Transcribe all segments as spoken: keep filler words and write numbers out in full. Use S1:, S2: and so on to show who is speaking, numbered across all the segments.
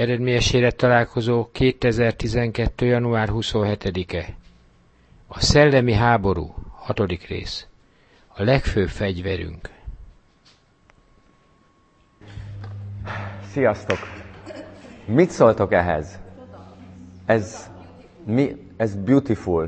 S1: Eredményes élettalálkozó kétezer-tizenkettő. január huszonhetedike. A szellemi háború, hatodik rész. A legfőbb fegyverünk.
S2: Sziasztok! Mit szóltok ehhez? Ez, mi, ez beautiful.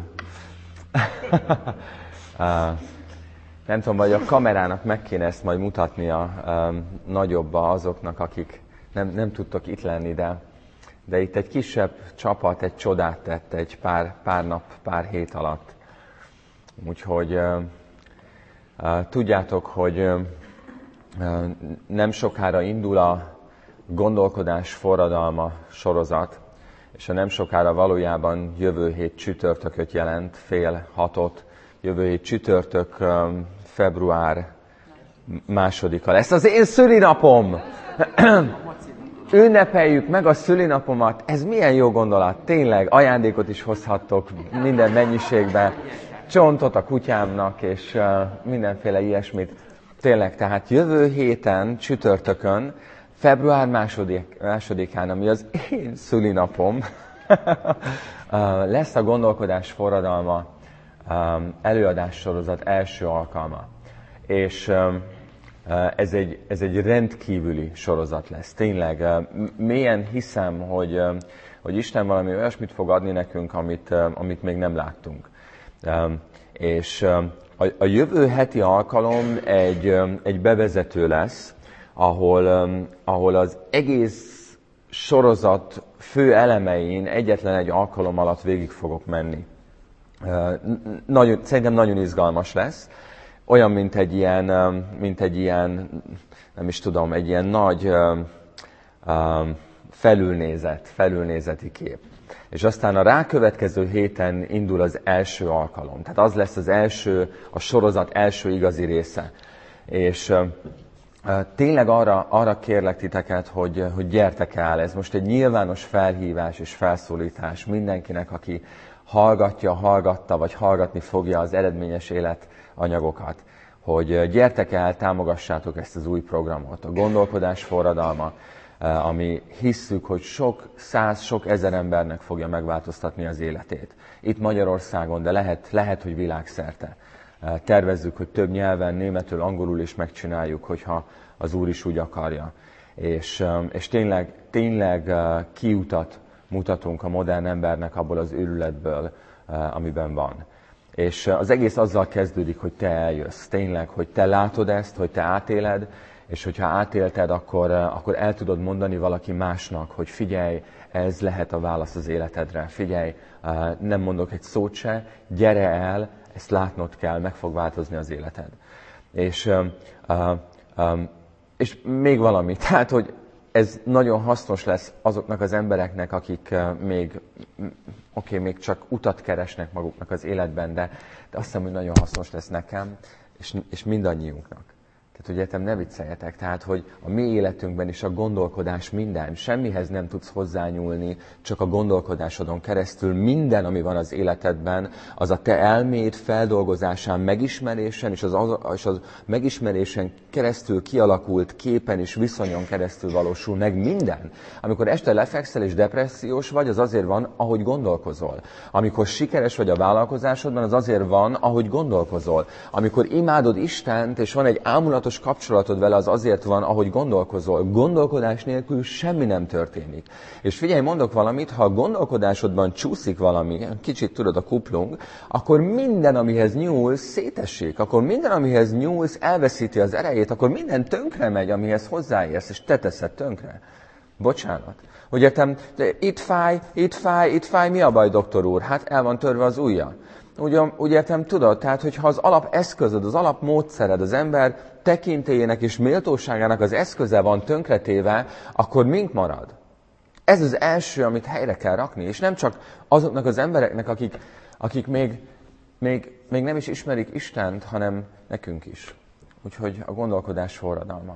S2: uh, nem tudom, vagy a kamerának meg kéne ezt majd mutatnia um, nagyobba azoknak, akik nem, nem tudtok itt lenni, de, de itt egy kisebb csapat egy csodát tett egy pár, pár nap, pár hét alatt. Úgyhogy uh, uh, tudjátok, hogy uh, nem sokára indul a gondolkodás forradalma sorozat, és a nem sokára valójában jövő hét csütörtököt jelent, fél hatot, jövő hét csütörtök, um, február másodika lesz. Az én szülinapom! Ünnepeljük meg a szülinapomat. Ez milyen jó gondolat. Tényleg, ajándékot is hozhattok minden mennyiségben. Csontot a kutyámnak, és uh, mindenféle ilyesmit. Tényleg, tehát jövő héten, csütörtökön, február második, másodikán, ami az én szülinapom, lesz a gondolkodás forradalma um, előadás sorozat első alkalma. És um, ez egy, ez egy rendkívüli sorozat lesz. Tényleg, uh, mélyen hiszem, hogy, uh, hogy Isten valami olyasmit fog adni nekünk, amit, uh, amit még nem láttunk. Um, és um, a, a jövő heti alkalom egy, um, egy bevezető lesz, ahol, um, ahol az egész sorozat fő elemein egyetlen egy alkalom alatt végig fogok menni. Uh, nagyon, szerintem nagyon izgalmas lesz. Olyan, mint egy ilyen, um, mint egy ilyen, nem is tudom, egy ilyen nagy um, um, felülnézet, felülnézeti kép. És aztán a rákövetkező héten indul az első alkalom. Tehát az lesz az első, a sorozat első igazi része. És uh, Tényleg arra, arra kérlek titeket, hogy, hogy gyertek el. Ez most egy nyilvános felhívás és felszólítás mindenkinek, aki hallgatja, hallgatta, vagy hallgatni fogja az eredményes élet anyagokat. Hogy gyertek el, támogassátok ezt az új programot. A gondolkodás forradalma, ami hisszük, hogy sok száz, sok ezer embernek fogja megváltoztatni az életét. Itt Magyarországon, de lehet, lehet hogy világszerte. Tervezzük, hogy több nyelven, németül, angolul is megcsináljuk, hogyha az Úr is úgy akarja. És, és tényleg, tényleg kiutat mutatunk a modern embernek abból az őrületből, amiben van. És az egész azzal kezdődik, hogy te eljössz. Tényleg, hogy te látod ezt, hogy te átéled, és hogyha átélted, akkor, akkor el tudod mondani valaki másnak, hogy figyelj, ez lehet a válasz az életedre. Figyelj, nem mondok egy szót se, gyere el, ezt látnod kell, meg fog változni az életed. És, uh, um, és még valami, tehát, hogy ez nagyon hasznos lesz azoknak az embereknek, akik uh, még, oké, okay, még csak utat keresnek maguknak az életben, de, de azt hiszem, hogy nagyon hasznos lesz nekem, és, és mindannyiunknak. Tehát, hogy értem, ne vicceljetek, tehát, hogy a mi életünkben is a gondolkodás minden, semmihez nem tudsz hozzányúlni, csak a gondolkodásodon keresztül minden, ami van az életedben, az a te elméd feldolgozásán, megismerésen, és az, az, és az megismerésen keresztül kialakult képen és viszonyon keresztül valósul meg minden. Amikor este lefekszel és depressziós vagy, az azért van, ahogy gondolkozol. Amikor sikeres vagy a vállalkozásodban, az azért van, ahogy gondolkozol. Amikor imádod Istent, és van egy ámulat kapcsolatod vele, az azért van, ahogy gondolkozol. Gondolkodás nélkül semmi nem történik. És figyelj, mondok valamit, ha a gondolkodásodban csúszik valami, kicsit tudod a kuplung, akkor minden, amihez nyúlsz, szétesik. Akkor minden, amihez nyúlsz, elveszíti az erejét, akkor minden tönkre megy, amihez hozzáérsz, és te teszed tönkre. Bocsánat. Hogy értem, itt fáj, itt fáj, itt fáj, mi a baj, doktor úr? Hát el van törve az ujja. Úgy, úgy értem, tudod, tehát, hogyha az alapeszközöd, az alapmódszered, az ember tekintélyének és méltóságának az eszköze van tönkretéve, akkor mink marad? Ez az első, amit helyre kell rakni, és nem csak azoknak az embereknek, akik, akik még, még, még nem is ismerik Istent, hanem nekünk is. Úgyhogy a gondolkodás forradalma.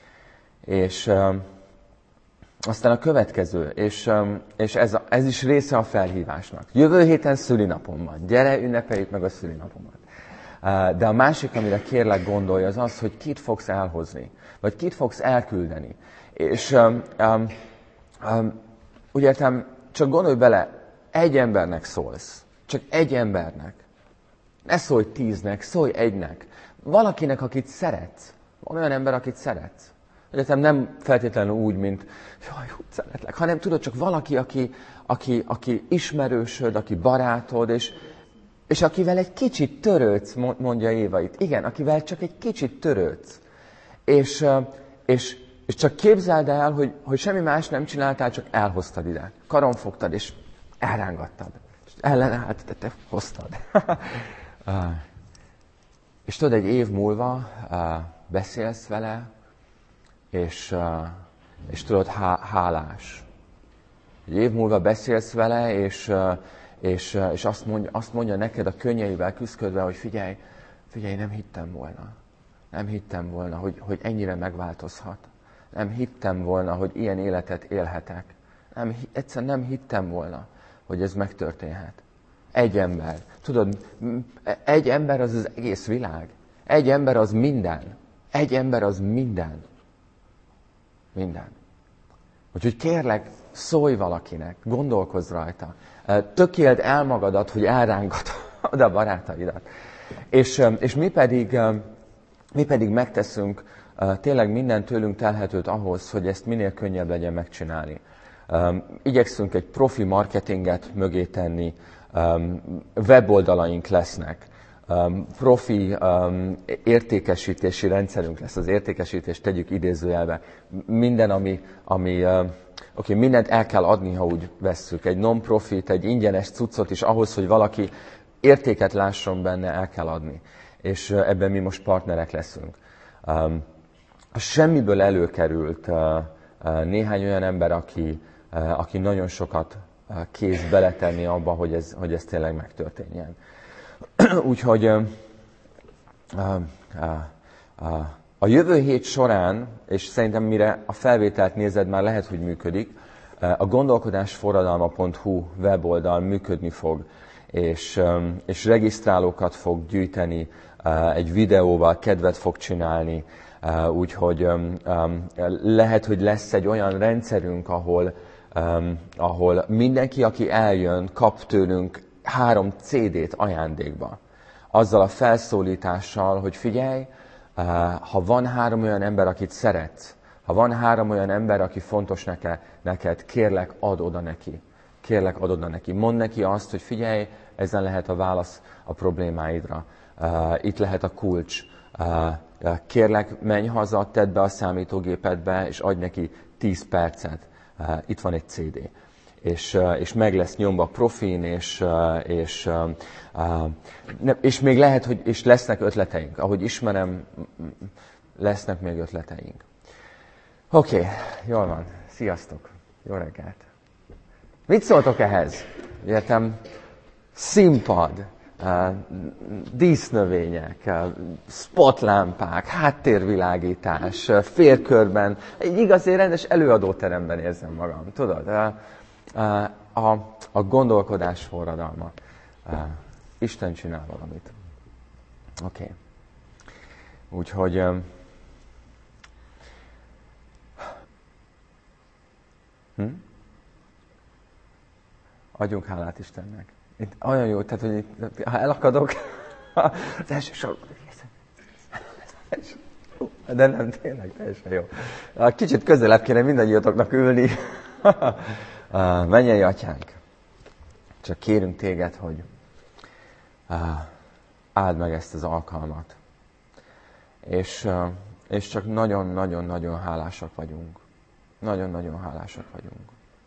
S2: És uh, aztán a következő, és, um, és ez, a, ez is része a felhívásnak. Jövő héten szülinapom van. Gyere, ünnepeljük meg a szülinapomat. Uh, de a másik, amire kérlek gondolj, az az, hogy kit fogsz elhozni, vagy kit fogsz elküldeni. És um, um, Um, úgy értem, csak gondolj bele, egy embernek szólsz. Csak egy embernek. Ne szólj tíznek, szólj egynek. Valakinek, akit szeretsz. Van olyan ember, akit szeretsz. Egyetem nem feltétlenül úgy, mint jaj, úgy szeretlek, hanem tudod, csak valaki, aki, aki, aki ismerősöd, aki barátod, és, és akivel egy kicsit törődsz, mondja Éva itt. Igen, akivel csak egy kicsit törődsz. És, és, és csak képzeld el, hogy, hogy semmi más nem csináltál, csak elhoztad ide. Karon fogtad, és elrángattad. És ellenállt, de te hoztad. És tudod, egy év múlva beszélsz vele, és, és tudod, há, hálás. Egy év múlva beszélsz vele, és, és, és azt, mondja, azt mondja neked a könnyeivel küszködve, hogy figyelj, figyelj, nem hittem volna. Nem hittem volna, hogy, hogy ennyire megváltozhat. Nem hittem volna, hogy ilyen életet élhetek. Nem, egyszerűen nem hittem volna, hogy ez megtörténhet. Egy ember. Tudod, egy ember az az egész világ. Egy ember az minden. Egy ember az minden. Minden. Úgyhogy kérlek, szólj valakinek, gondolkozz rajta. Tökéld el magadat, hogy elrángatod a barátaidat. És, és mi, pedig, mi pedig megteszünk tényleg minden tőlünk telhetőt ahhoz, hogy ezt minél könnyebb legyen megcsinálni. Igyekszünk egy profi marketinget mögé tenni, weboldalaink lesznek, profi értékesítési rendszerünk lesz, az értékesítést tegyük idézőjelbe. Minden, ami, ami oké, okay, mindent el kell adni, ha úgy vesszük. Egy non-profit, egy ingyenes cuccot is ahhoz, hogy valaki értéket lásson benne, el kell adni. És ebben mi most partnerek leszünk. A semmiből előkerült néhány olyan ember, aki, aki nagyon sokat kész beletenni abba, hogy ez, hogy ez tényleg megtörténjen. Úgyhogy a jövő hét során, és szerintem mire a felvételt nézed, már lehet, hogy működik, a gondolkodásforradalma pont hu weboldal működni fog, és, és regisztrálókat fog gyűjteni, egy videóval kedvet fog csinálni, úgyhogy lehet, hogy lesz egy olyan rendszerünk, ahol, ahol mindenki, aki eljön, kap tőlünk három cé dét ajándékba. Azzal a felszólítással, hogy figyelj, ha van három olyan ember, akit szeretsz, ha van három olyan ember, aki fontos neke, neked, kérlek, add oda neki. Kérlek, add oda neki. Mondd neki azt, hogy figyelj, ezen lehet a válasz a problémáidra. Itt lehet a kulcs. Kérlek, menj haza, tedd be a számítógépedbe, és adj neki tíz percet. Itt van egy cé dé. És, és meg lesz nyomva profin, és, és, és még lehet, hogy és lesznek ötleteink. Ahogy ismerem, lesznek még ötleteink. Oké, okay, jól van. Sziasztok. Jó reggelt. Mit szóltok ehhez? Értem, színpad, dísznövények, spotlámpák, háttérvilágítás, félkörben. Egy igazi rendes előadóteremben érzem magam, tudod? A, a gondolkodás forradalma. Isten csinál valamit. Oké. Okay. Úgyhogy hm? adjunk hálát Istennek. Itt olyan jó, tehát, hogy itt, ha elakadok, az első sorban. De nem, tényleg, teljesen jó. Kicsit közelebb kéne mindannyiatoknak ülni. Mennyei Atyánk, csak kérünk téged, hogy áld meg ezt az alkalmat. És, és csak nagyon-nagyon-nagyon hálásak vagyunk. Nagyon-nagyon hálásak vagyunk.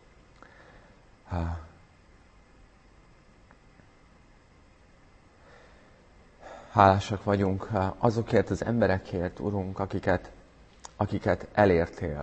S2: Hálásak vagyunk azokért az emberekért, Urunk, akiket, akiket elértél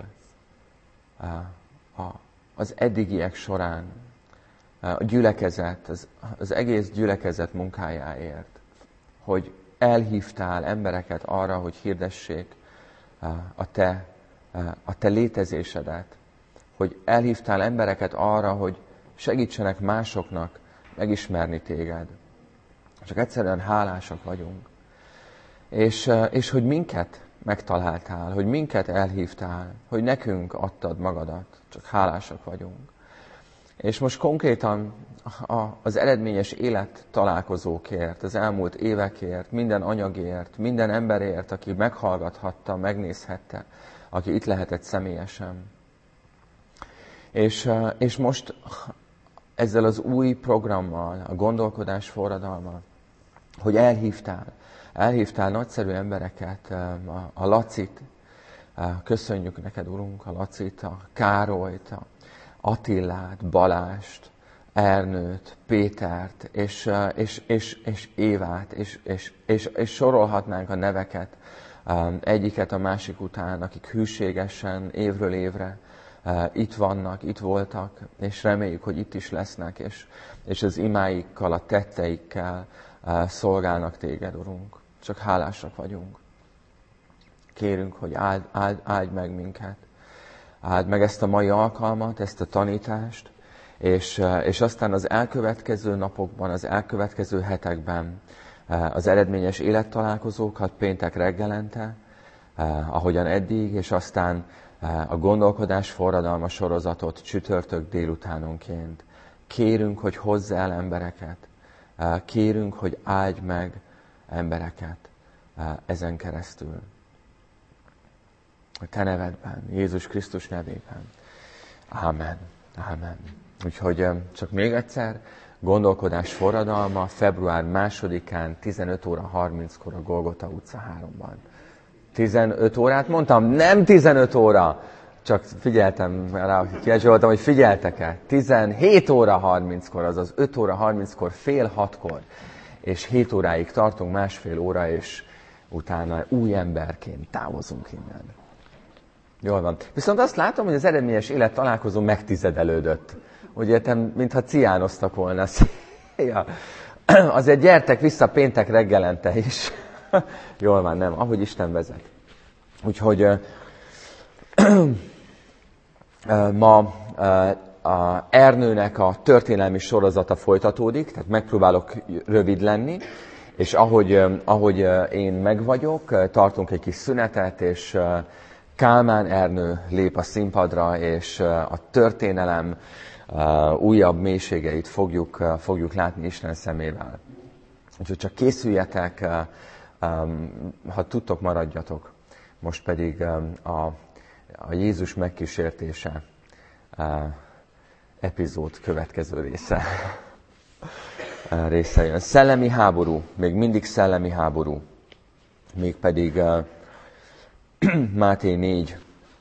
S2: a, az eddigiek során, a gyülekezet, az, az egész gyülekezet munkájáért, hogy elhívtál embereket arra, hogy hirdessék a te, a te létezésedet, hogy elhívtál embereket arra, hogy segítsenek másoknak megismerni téged. Csak egyszerűen hálásak vagyunk. És, és hogy minket, megtaláltál, hogy minket elhívtál, hogy nekünk adtad magadat. Csak hálásak vagyunk. És most konkrétan az eredményes élet találkozókért, az elmúlt évekért, minden anyagért, minden emberért, aki meghallgathatta, megnézhette, aki itt lehetett személyesen. És, és most ezzel az új programmal, a gondolkodás forradalma, hogy elhívtál, elhívtál nagyszerű embereket, a, a Lacit, köszönjük neked, Urunk, a Lacit, a Károlyt, a Attillát, Balást, Ernőt, Pétert, és, és, és, és Évát, és, és, és, és sorolhatnánk a neveket egyiket a másik után, akik hűségesen évről évre itt vannak, itt voltak, és reméljük, hogy itt is lesznek, és, és az imáikkal, a tetteikkel szolgálnak téged, Urunk. Csak hálásak vagyunk. Kérünk, hogy áld, áld, áld meg minket. Áld meg ezt a mai alkalmat, ezt a tanítást, és, és aztán az elkövetkező napokban, az elkövetkező hetekben az eredményes élettalálkozókat péntek reggelente, ahogyan eddig, és aztán a gondolkodás forradalma sorozatot csütörtök délutánonként. Kérünk, hogy hozz el embereket. Kérünk, hogy áldj meg embereket ezen keresztül. A te nevedben, Jézus Krisztus nevében. Ámen. Ámen. Úgyhogy csak még egyszer, gondolkodás forradalma február másodikán tizenöt óra harminckor a Golgota utca háromban. tizenöt órát mondtam? Nem tizenöt óra! Csak figyeltem rá, hogy kíváncsi voltam, hogy figyeltek-e. tizenhét óra harminckor, azaz öt óra harminckor, fél hatkor. És hét óráig tartunk, másfél óra, és utána új emberként távozunk innen. Jól van. Viszont azt látom, hogy az eredményes élet találkozó megtizedelődött. Úgy értem, mintha ciánoztak volna. Ja. Azért gyertek vissza péntek reggelente is. Jól van, nem? Ahogy Isten vezet. Úgyhogy ma a Ernőnek a történelmi sorozata folytatódik, tehát megpróbálok rövid lenni, és ahogy, ahogy én megvagyok, tartunk egy kis szünetet, és Kálmán Ernő lép a színpadra, és a történelem újabb mélységeit fogjuk, fogjuk látni Isten szemével. Úgyhogy csak készüljetek, ha tudtok, maradjatok. Most pedig a, a Jézus megkísértése epizód következő része. része jön. Szellemi háború, még mindig szellemi háború. Mégpedig Máté négy.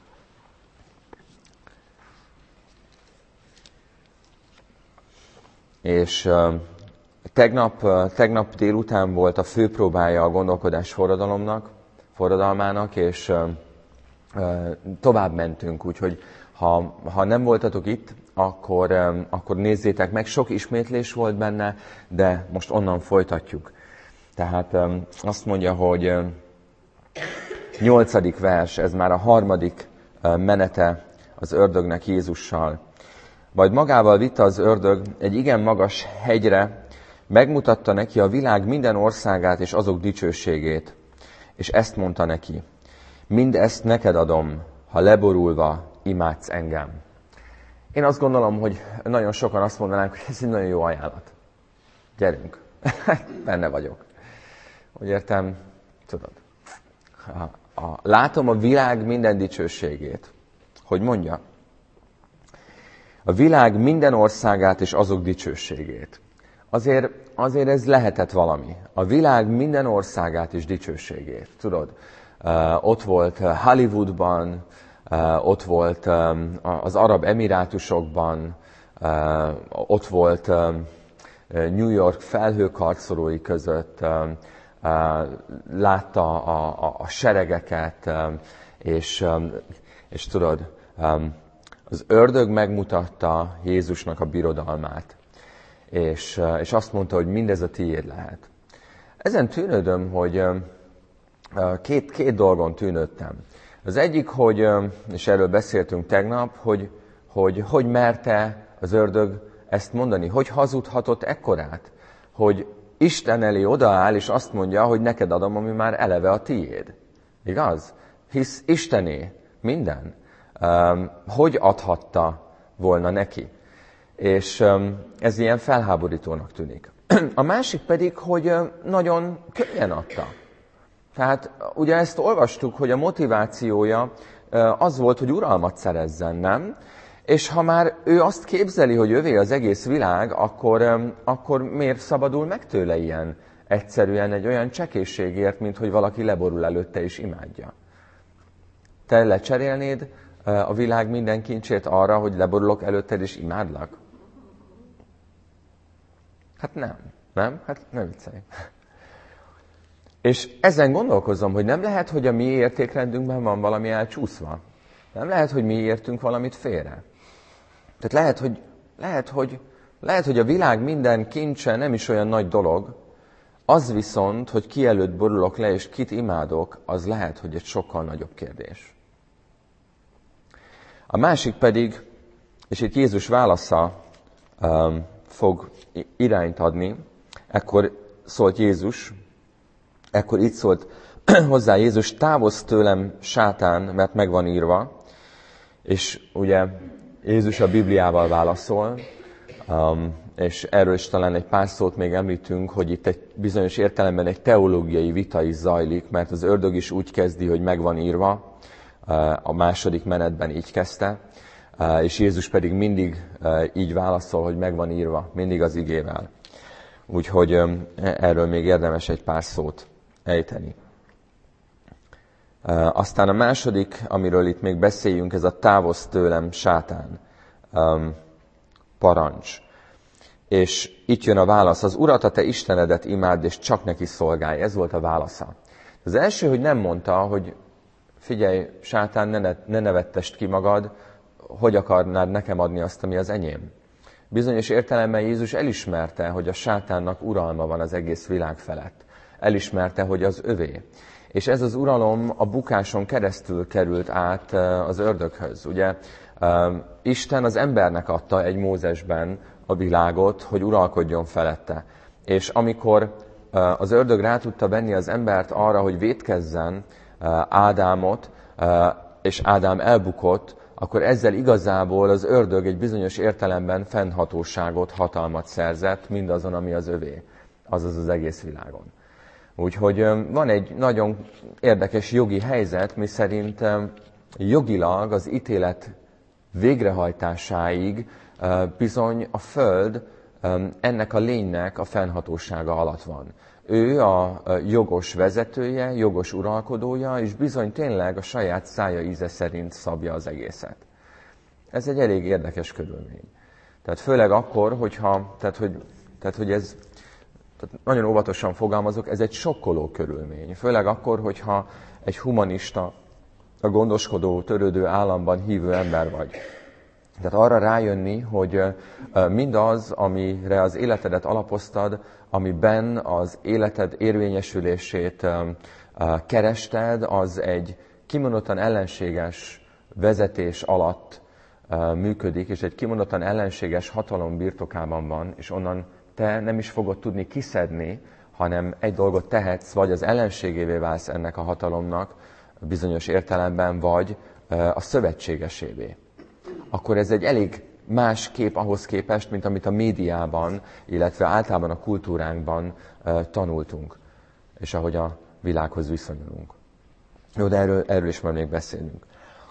S2: És uh, tegnap, uh, tegnap délután volt a főpróbája a gondolkodás forradalomnak, forradalmának, és uh, uh, tovább mentünk, úgyhogy ha, ha nem voltatok itt, akkor, um, akkor nézzétek meg, sok ismétlés volt benne, de most onnan folytatjuk. Tehát um, azt mondja, hogy uh, nyolcadik vers, ez már a harmadik uh, menete az ördögnek Jézussal. Majd magával vitte az ördög egy igen magas hegyre, megmutatta neki a világ minden országát és azok dicsőségét. És ezt mondta neki, mindezt neked adom, ha leborulva imádsz engem. Én azt gondolom, hogy nagyon sokan azt mondanánk, hogy ez egy nagyon jó ajánlat. Gyerünk, benne vagyok. Úgy értem, tudod, a, a, látom a világ minden dicsőségét. Hogy mondja? A világ minden országát és azok dicsőségét. Azért, azért ez lehetett valami. A világ minden országát és dicsőségét. Tudod, uh, ott volt Hollywoodban, uh, ott volt um, az Arab Emirátusokban, uh, ott volt um, New York felhőkarcolói között, um, uh, látta a, a, a seregeket, um, és, um, és tudod, um, az ördög megmutatta Jézusnak a birodalmát, és, és azt mondta, hogy mindez a tiéd lehet. Ezen tűnődöm, hogy két, két dolgon tűnődtem. Az egyik, hogy, és erről beszéltünk tegnap, hogy hogy, hogy merte az ördög ezt mondani, hogy hazudhatott ekkorát, hogy Isten elé odaáll, és azt mondja, hogy neked adom, ami már eleve a tiéd. Igaz? Hisz Istené minden. Um, hogy adhatta volna neki? És um, ez ilyen felháborítónak tűnik. A másik pedig, hogy um, nagyon könnyen adta. Tehát ugye ezt olvastuk, hogy a motivációja uh, az volt, hogy uralmat szerezzen, nem? És ha már ő azt képzeli, hogy övé az egész világ, akkor, um, akkor miért szabadul meg tőle ilyen egyszerűen egy olyan csekészségért, mint hogy valaki leborul előtte és imádja? Te lecserélnéd a világ minden kincsét arra, hogy leborulok előtted és imádlak? Hát nem. Nem? Hát nem viccelj. És ezen gondolkozom, hogy nem lehet, hogy a mi értékrendünkben van valami elcsúszva. Nem lehet, hogy mi értünk valamit félre. Tehát lehet, hogy, lehet, hogy, lehet, hogy a világ minden kincse nem is olyan nagy dolog, az viszont, hogy ki előtt borulok le és kit imádok, az lehet, hogy egy sokkal nagyobb kérdés. A másik pedig, és itt Jézus válasza um, fog irányt adni, ekkor szólt Jézus, ekkor így szólt hozzá Jézus, távozz tőlem, sátán, mert meg van írva. És ugye Jézus a Bibliával válaszol, um, és erről is talán egy pár szót még említünk, hogy itt egy bizonyos értelemben egy teológiai vita is zajlik, mert az ördög is úgy kezdi, hogy meg van írva, a második menetben így kezdte, és Jézus pedig mindig így válaszol, hogy meg van írva, mindig az igével. Úgyhogy erről még érdemes egy pár szót ejteni. Aztán a második, amiről itt még beszéljünk, ez a távozz tőlem, sátán parancs. És itt jön a válasz, az Urat, a te Istenedet imádd, és csak neki szolgálj. Ez volt a válasza. Az első, hogy nem mondta, hogy figyelj, sátán, ne, ne, ne nevettest ki magad, hogy akarnád nekem adni azt, ami az enyém? Bizonyos értelemben Jézus elismerte, hogy a sátánnak uralma van az egész világ felett. Elismerte, hogy az övé. És ez az uralom a bukáson keresztül került át az ördöghöz. Ugye Isten az embernek adta egy Mózesben a világot, hogy uralkodjon felette. És amikor az ördög rá tudta venni az embert arra, hogy vétkezzen Ádámot, és Ádám elbukott, akkor ezzel igazából az ördög egy bizonyos értelemben fennhatóságot, hatalmat szerzett mindazon, ami az övé, azaz az egész világon. Úgyhogy van egy nagyon érdekes jogi helyzet, miszerint jogilag az ítélet végrehajtásáig bizony a Föld ennek a lénynek a fennhatósága alatt van. Ő a jogos vezetője, jogos uralkodója, és bizony tényleg a saját szája íze szerint szabja az egészet. Ez egy elég érdekes körülmény. Tehát főleg akkor, hogyha, tehát hogy, tehát, hogy ez, tehát nagyon óvatosan fogalmazok, ez egy sokkoló körülmény. Főleg akkor, hogyha egy humanista, a gondoskodó, törődő államban hívő ember vagy. Tehát arra rájönni, hogy mindaz, amire az életedet alapoztad, amiben az életed érvényesülését kerested, az egy kimondottan ellenséges vezetés alatt működik, és egy kimondottan ellenséges hatalom birtokában van, és onnan te nem is fogod tudni kiszedni, hanem egy dolgot tehetsz, vagy az ellenségévé válsz ennek a hatalomnak bizonyos értelemben, vagy a szövetségesévé. Akkor ez egy elég más kép ahhoz képest, mint amit a médiában, illetve általában a kultúránkban uh, tanultunk, és ahogy a világhoz viszonyulunk. Jó, de erről, erről is már még beszélünk.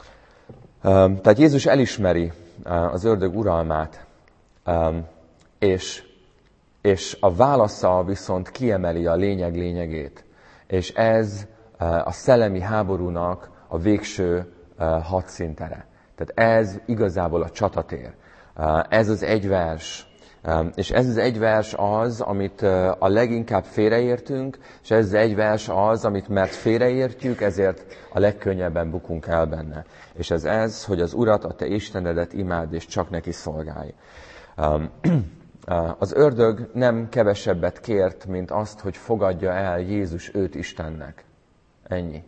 S2: Um, tehát Jézus elismeri uh, az ördög uralmát, um, és, és a válasza viszont kiemeli a lényeg lényegét. És ez uh, a szellemi háborúnak a végső uh, hadszintere. Tehát ez igazából a csatatér. Ez az egy vers. És ez az egy vers az, amit a leginkább félreértünk, és ez az egy vers az, amit mert félreértjük, ezért a legkönnyebben bukunk el benne. És ez ez, hogy az Urat, a te Istenedet imádd, és csak neki szolgálj. Az ördög nem kevesebbet kért, mint azt, hogy fogadja el Jézus őt Istennek. Ennyi.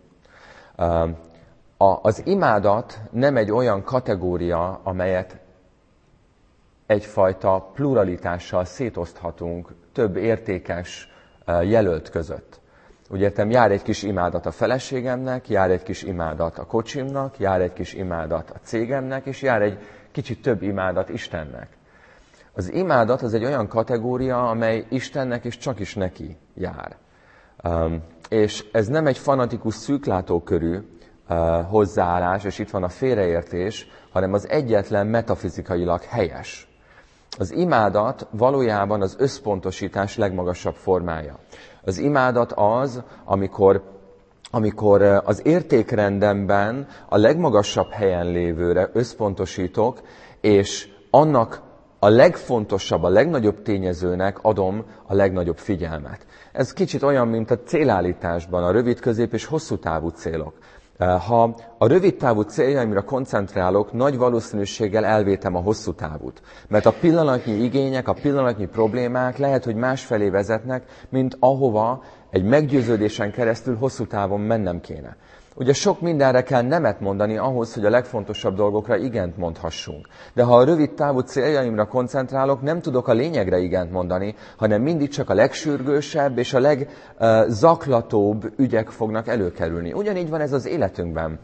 S2: Az imádat nem egy olyan kategória, amelyet egyfajta pluralitással szétoszthatunk több értékes jelölt között. Úgy értem, jár egy kis imádat a feleségemnek, jár egy kis imádat a kocsimnak, jár egy kis imádat a cégemnek, és jár egy kicsit több imádat Istennek. Az imádat az egy olyan kategória, amely Istennek és csak is neki jár. Um, és ez nem egy fanatikus szűklátókörű uh, hozzáállás, és itt van a félreértés, hanem az egyetlen metafizikailag helyes. Az imádat valójában az összpontosítás legmagasabb formája. Az imádat az, amikor, amikor az értékrendemben a legmagasabb helyen lévőre összpontosítok, és annak a legfontosabb, a legnagyobb tényezőnek adom a legnagyobb figyelmet. Ez kicsit olyan, mint a célállításban, a rövid, közép és hosszú távú célok. Ha a rövid távú céljaimra koncentrálok, nagy valószínűséggel elvétem a hosszú távút. Mert a pillanatnyi igények, a pillanatnyi problémák lehet, hogy másfelé vezetnek, mint ahova egy meggyőződésen keresztül hosszú távon mennem kéne. Ugye sok mindenre kell nemet mondani ahhoz, hogy a legfontosabb dolgokra igent mondhassunk. De ha a rövid távú céljaimra koncentrálok, nem tudok a lényegre igent mondani, hanem mindig csak a legsürgősebb és a legzaklatóbb ügyek fognak előkerülni. Ugyanígy van ez az életünkben.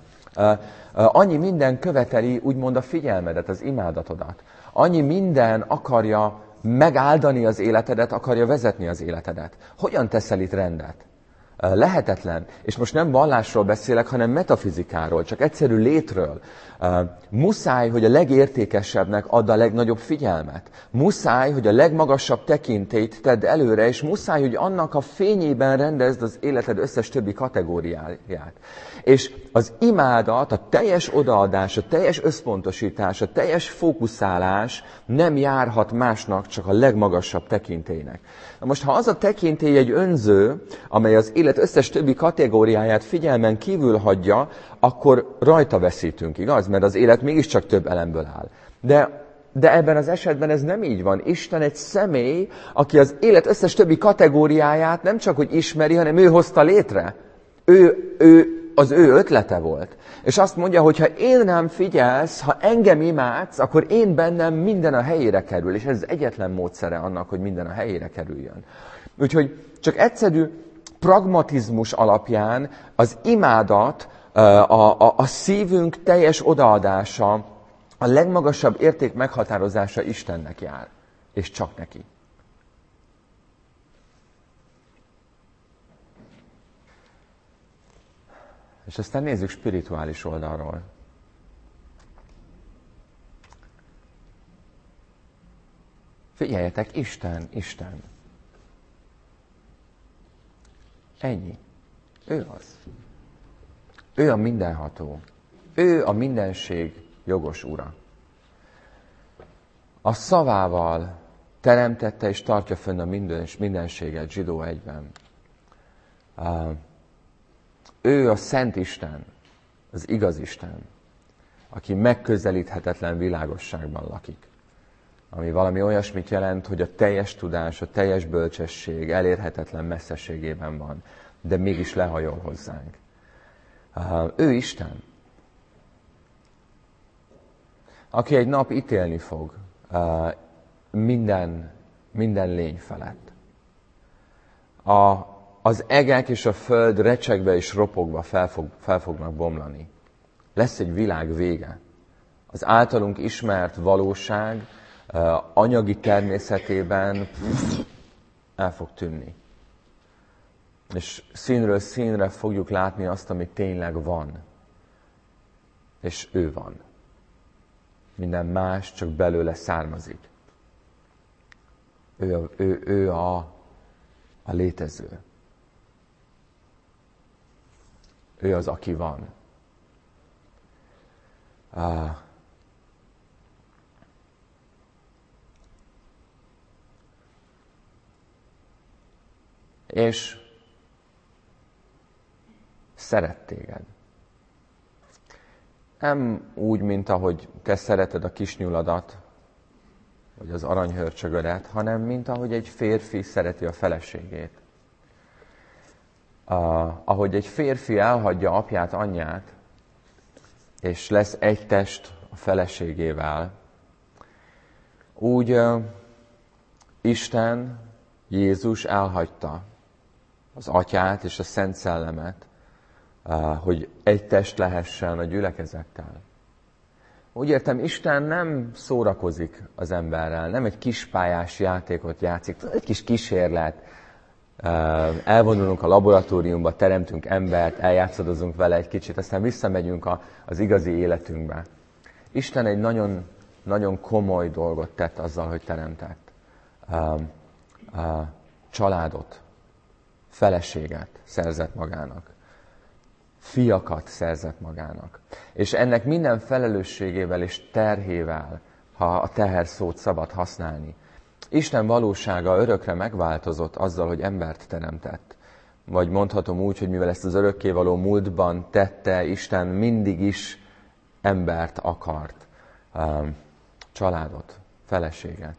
S2: Annyi minden követeli úgymond a figyelmedet, az imádatodat. Annyi minden akarja megáldani az életedet, akarja vezetni az életedet. Hogyan teszel itt rendet? Lehetetlen. És most nem vallásról beszélek, hanem metafizikáról, csak egyszerű létről. Muszáj, hogy a legértékesebbnek add a legnagyobb figyelmet. Muszáj, hogy a legmagasabb tekintélyt tedd előre, és muszáj, hogy annak a fényében rendezd az életed összes többi kategóriáját. És az imádat, a teljes odaadás, a teljes összpontosítás, a teljes fókuszálás nem járhat másnak, csak a legmagasabb tekintélynek. Na most, ha az a tekintély egy önző, amely az élet összes többi kategóriáját figyelmen kívül hagyja, akkor rajta veszítünk, igaz? Mert az élet mégiscsak több elemből áll. De, de ebben az esetben ez nem így van. Isten egy személy, aki az élet összes többi kategóriáját nem csak hogy ismeri, hanem ő hozta létre. Ő, ő, az ő ötlete volt. És azt mondja, hogy ha én nem figyelsz, ha engem imádsz, akkor én bennem minden a helyére kerül. És ez az egyetlen módszere annak, hogy minden a helyére kerüljön. Úgyhogy csak egyszerű pragmatizmus alapján az imádat, a, a, a szívünk teljes odaadása, a legmagasabb érték meghatározása Istennek jár. És csak neki. És aztán nézzük spirituális oldalról. Figyeljetek, Isten, Isten. Ennyi. Ő az. Ő a mindenható. Ő a mindenség jogos ura. A szavával teremtette és tartja fönn a mindenséget, zsidó egyben. Ő a Szent Isten, az igaz Isten, aki megközelíthetetlen világosságban lakik. Ami valami olyasmit jelent, hogy a teljes tudás, a teljes bölcsesség elérhetetlen messzeségében van, de mégis lehajol hozzánk. Ő Isten, aki egy nap ítélni fog minden, minden lény felett. A, az egek és a föld recsegve és ropogva fel, fog, fel fognak bomlani. Lesz egy világ vége. Az általunk ismert valóság anyagi természetében el fog tűnni. És színről színre fogjuk látni azt, ami tényleg van. És ő van. Minden más csak belőle származik. Ő, a, ő, ő a, a létező. Ő az, aki van. Ah. És szeret téged. Nem úgy, mint ahogy te szereted a kisnyuladat, vagy az aranyhörcsögödet, hanem mint ahogy egy férfi szereti a feleségét. Uh, ahogy egy férfi elhagyja apját, anyját, és lesz egy test a feleségével, úgy uh, Isten, Jézus elhagyta az Atyát és a Szent Szellemet, hogy egy test lehessen a gyülekezettel. Úgy értem, Isten nem szórakozik az emberrel, nem egy kispályás játékot játszik, egy kis kísérlet, elvonulunk a laboratóriumba, teremtünk embert, eljátszadozunk vele egy kicsit, aztán visszamegyünk a, az igazi életünkbe. Isten egy nagyon, nagyon komoly dolgot tett azzal, hogy teremtett. Családot, feleséget szerzett magának. Fiakat szerzett magának. És ennek minden felelősségével és terhével, ha a teher szót szabad használni, Isten valósága örökre megváltozott azzal, hogy embert teremtett. Vagy mondhatom úgy, hogy mivel ezt az örökkévaló múltban tette, Isten mindig is embert akart. Családot, feleséget.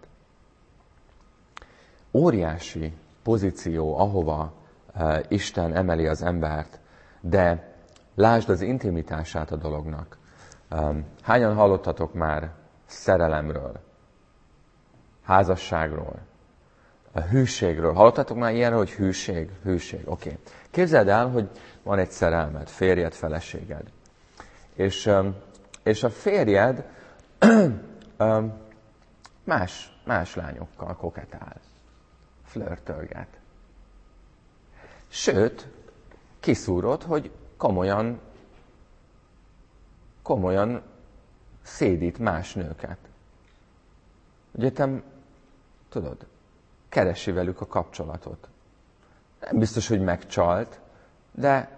S2: Óriási pozíció, ahova Isten emeli az embert, de lásd az intimitását a dolognak. Hányan hallottatok már szerelemről, házasságról, a hűségről? Hallottatok már ilyenről, hogy hűség? Hűség, oké. Okay. Képzeld el, hogy van egy szerelmed, férjed, feleséged. És, és a férjed más, más lányokkal koketál, flörtölget. Sőt, kiszúrod, hogy komolyan, komolyan szédít más nőket. Ugye te, tudod, keresi velük a kapcsolatot. Nem biztos, hogy megcsalt, de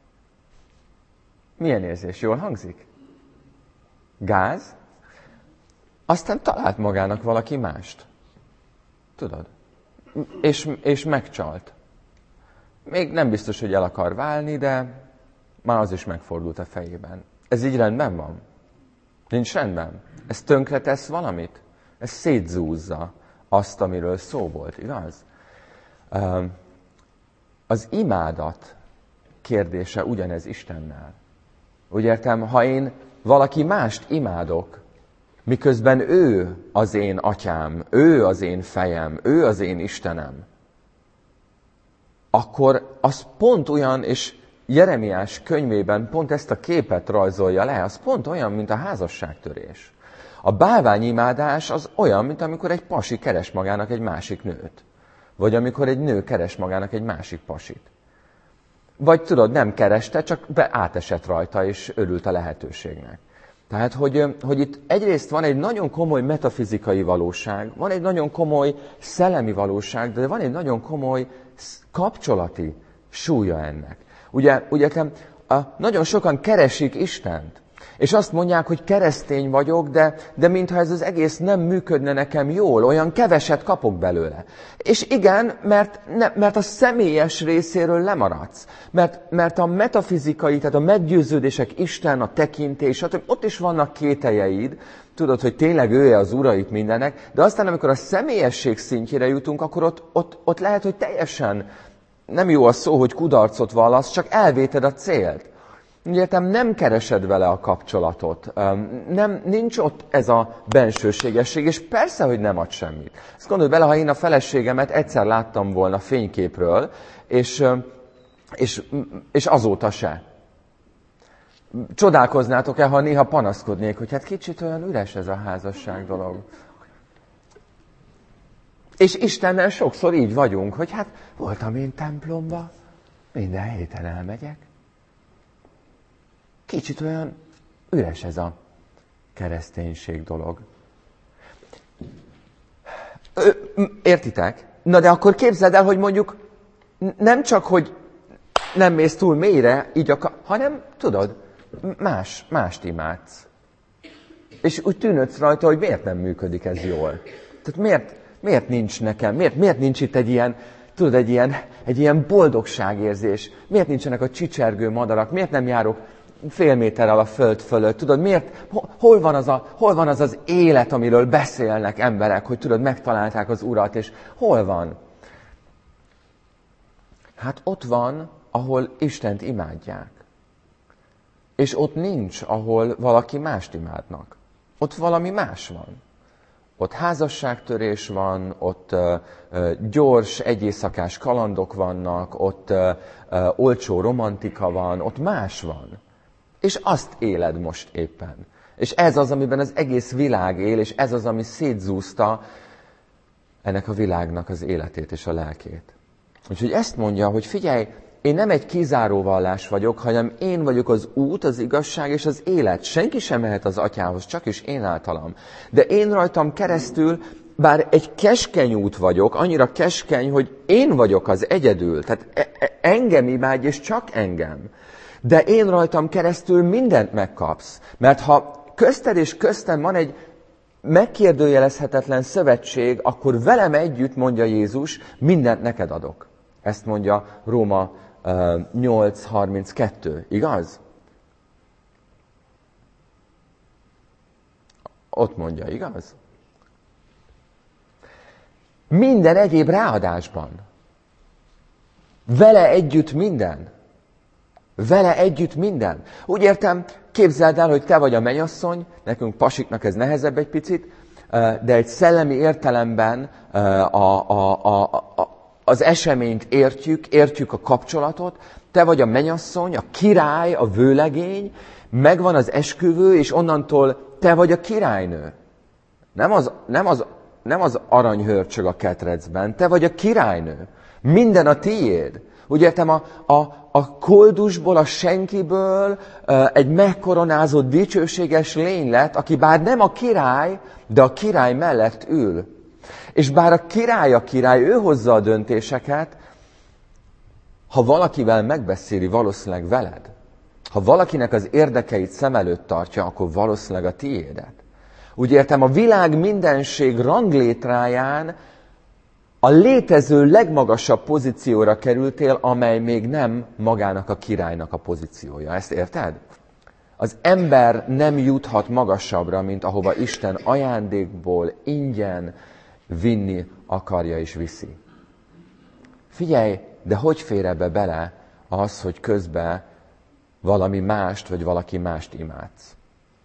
S2: milyen érzés? Jól hangzik? Gáz? Aztán talált magának valaki mást. Tudod? És, és megcsalt. Még nem biztos, hogy el akar válni, de már az is megfordult a fejében. Ez így rendben van? Nincs rendben? Ez tönkretesz valamit? Ez szétzúzza azt, amiről szó volt, igaz? Az imádat kérdése ugyanez Istennel. Úgy értem, ha én valaki mást imádok, miközben ő az én atyám, ő az én fejem, ő az én Istenem, akkor az pont olyan, és Jeremiás könyvében pont ezt a képet rajzolja le, az pont olyan, mint a házasságtörés. A bálványimádás az olyan, mint amikor egy pasi keres magának egy másik nőt. Vagy amikor egy nő keres magának egy másik pasit. Vagy tudod, nem kereste, csak be átesett rajta, és örült a lehetőségnek. Tehát, hogy, hogy itt egyrészt van egy nagyon komoly metafizikai valóság, van egy nagyon komoly szellemi valóság, de van egy nagyon komoly kapcsolati súlya ennek. Ugye, ugye a, nagyon sokan keresik Istent, és azt mondják, hogy keresztény vagyok, de, de mintha ez az egész nem működne nekem jól, olyan keveset kapok belőle. És igen, mert, ne, mert a személyes részéről lemaradsz. Mert, mert a metafizikai, tehát a meggyőződések, Isten, a tekintés, stb. Ott is vannak kételjeid, tudod, hogy tényleg ő az ura itt mindenek, de aztán, amikor a személyesség szintjére jutunk, akkor ott, ott, ott lehet, hogy teljesen, nem jó a szó, hogy kudarcot vallasz, csak elvéted a célt. Úgy értem, nem keresed vele a kapcsolatot, nem, nincs ott ez a bensőségesség, és persze, hogy nem ad semmit. Azt gondolj bele, ha én a feleségemet egyszer láttam volna fényképről, és, és, és azóta se. Csodálkoznátok-e, ha néha panaszkodnék, hogy hát kicsit olyan üres ez a házasság dolog. És Istennel sokszor így vagyunk, hogy hát voltam én templomba, minden héten elmegyek. Kicsit olyan üres ez a kereszténység dolog. Értitek? Na de akkor képzeld el, hogy mondjuk nem csak, hogy nem mész túl mélyre, így akar, hanem tudod, más, mást imádsz. És úgy tűnődsz rajta, hogy miért nem működik ez jól. Tehát miért, miért nincs nekem, miért, miért nincs itt egy ilyen, tudod, egy ilyen, egy ilyen boldogságérzés? Miért nincsenek a csicsergő madarak? Miért nem járok fél méterrel a föld fölött? Tudod, miért, hol van, az a, hol van az az élet, amiről beszélnek emberek, hogy tudod, megtalálták az Urat, és hol van? Hát ott van, ahol Istent imádják. És ott nincs, ahol valaki mást imádnak. Ott valami más van. Ott házasságtörés van, ott uh, uh, gyors, egyészakás kalandok vannak, ott uh, uh, olcsó romantika van, ott más van. És azt éled most éppen. És ez az, amiben az egész világ él, és ez az, ami szétzúzta ennek a világnak az életét és a lelkét. Úgyhogy ezt mondja, hogy figyelj, én nem egy kizáró vallás vagyok, hanem én vagyok az út, az igazság és az élet. Senki sem mehet az atyához, csak is én általam. De én rajtam keresztül, bár egy keskeny út vagyok, annyira keskeny, hogy én vagyok az egyedül. Tehát engem imádj, és csak engem. De én rajtam keresztül mindent megkapsz. Mert ha közted és köztem van egy megkérdőjelezhetetlen szövetség, akkor velem együtt, mondja Jézus, mindent neked adok. Ezt mondja Róma uh, nyolc harminckettő, igaz? Ott mondja, igaz? Minden egyéb ráadásban. Vele együtt minden. Vele együtt minden. Úgy értem, képzeld el, hogy te vagy a mennyasszony, nekünk pasiknak ez nehezebb egy picit, de egy szellemi értelemben a, a, a, a, az eseményt értjük, értjük a kapcsolatot, te vagy a mennyasszony, a király, a vőlegény, megvan az esküvő, és onnantól te vagy a királynő. Nem az, nem az, nem az aranyhörcsög a ketrecben, te vagy a királynő. Minden a tiéd. Úgy értem, a, a, a koldusból, a senkiből egy megkoronázott, dicsőséges lény lett, aki bár nem a király, de a király mellett ül. És bár a király a király, ő hozza a döntéseket, ha valakivel megbeszéli, valószínűleg veled. Ha valakinek az érdekeit szem előtt tartja, akkor valószínűleg a tiédet. Úgy értem, a világ mindenség ranglétráján a létező legmagasabb pozícióra kerültél, amely még nem magának a királynak a pozíciója. Ezt érted? Az ember nem juthat magasabbra, mint ahova Isten ajándékból ingyen vinni akarja és viszi. Figyelj, de hogy fér ebbe bele az, hogy közben valami mást, vagy valaki mást imádsz?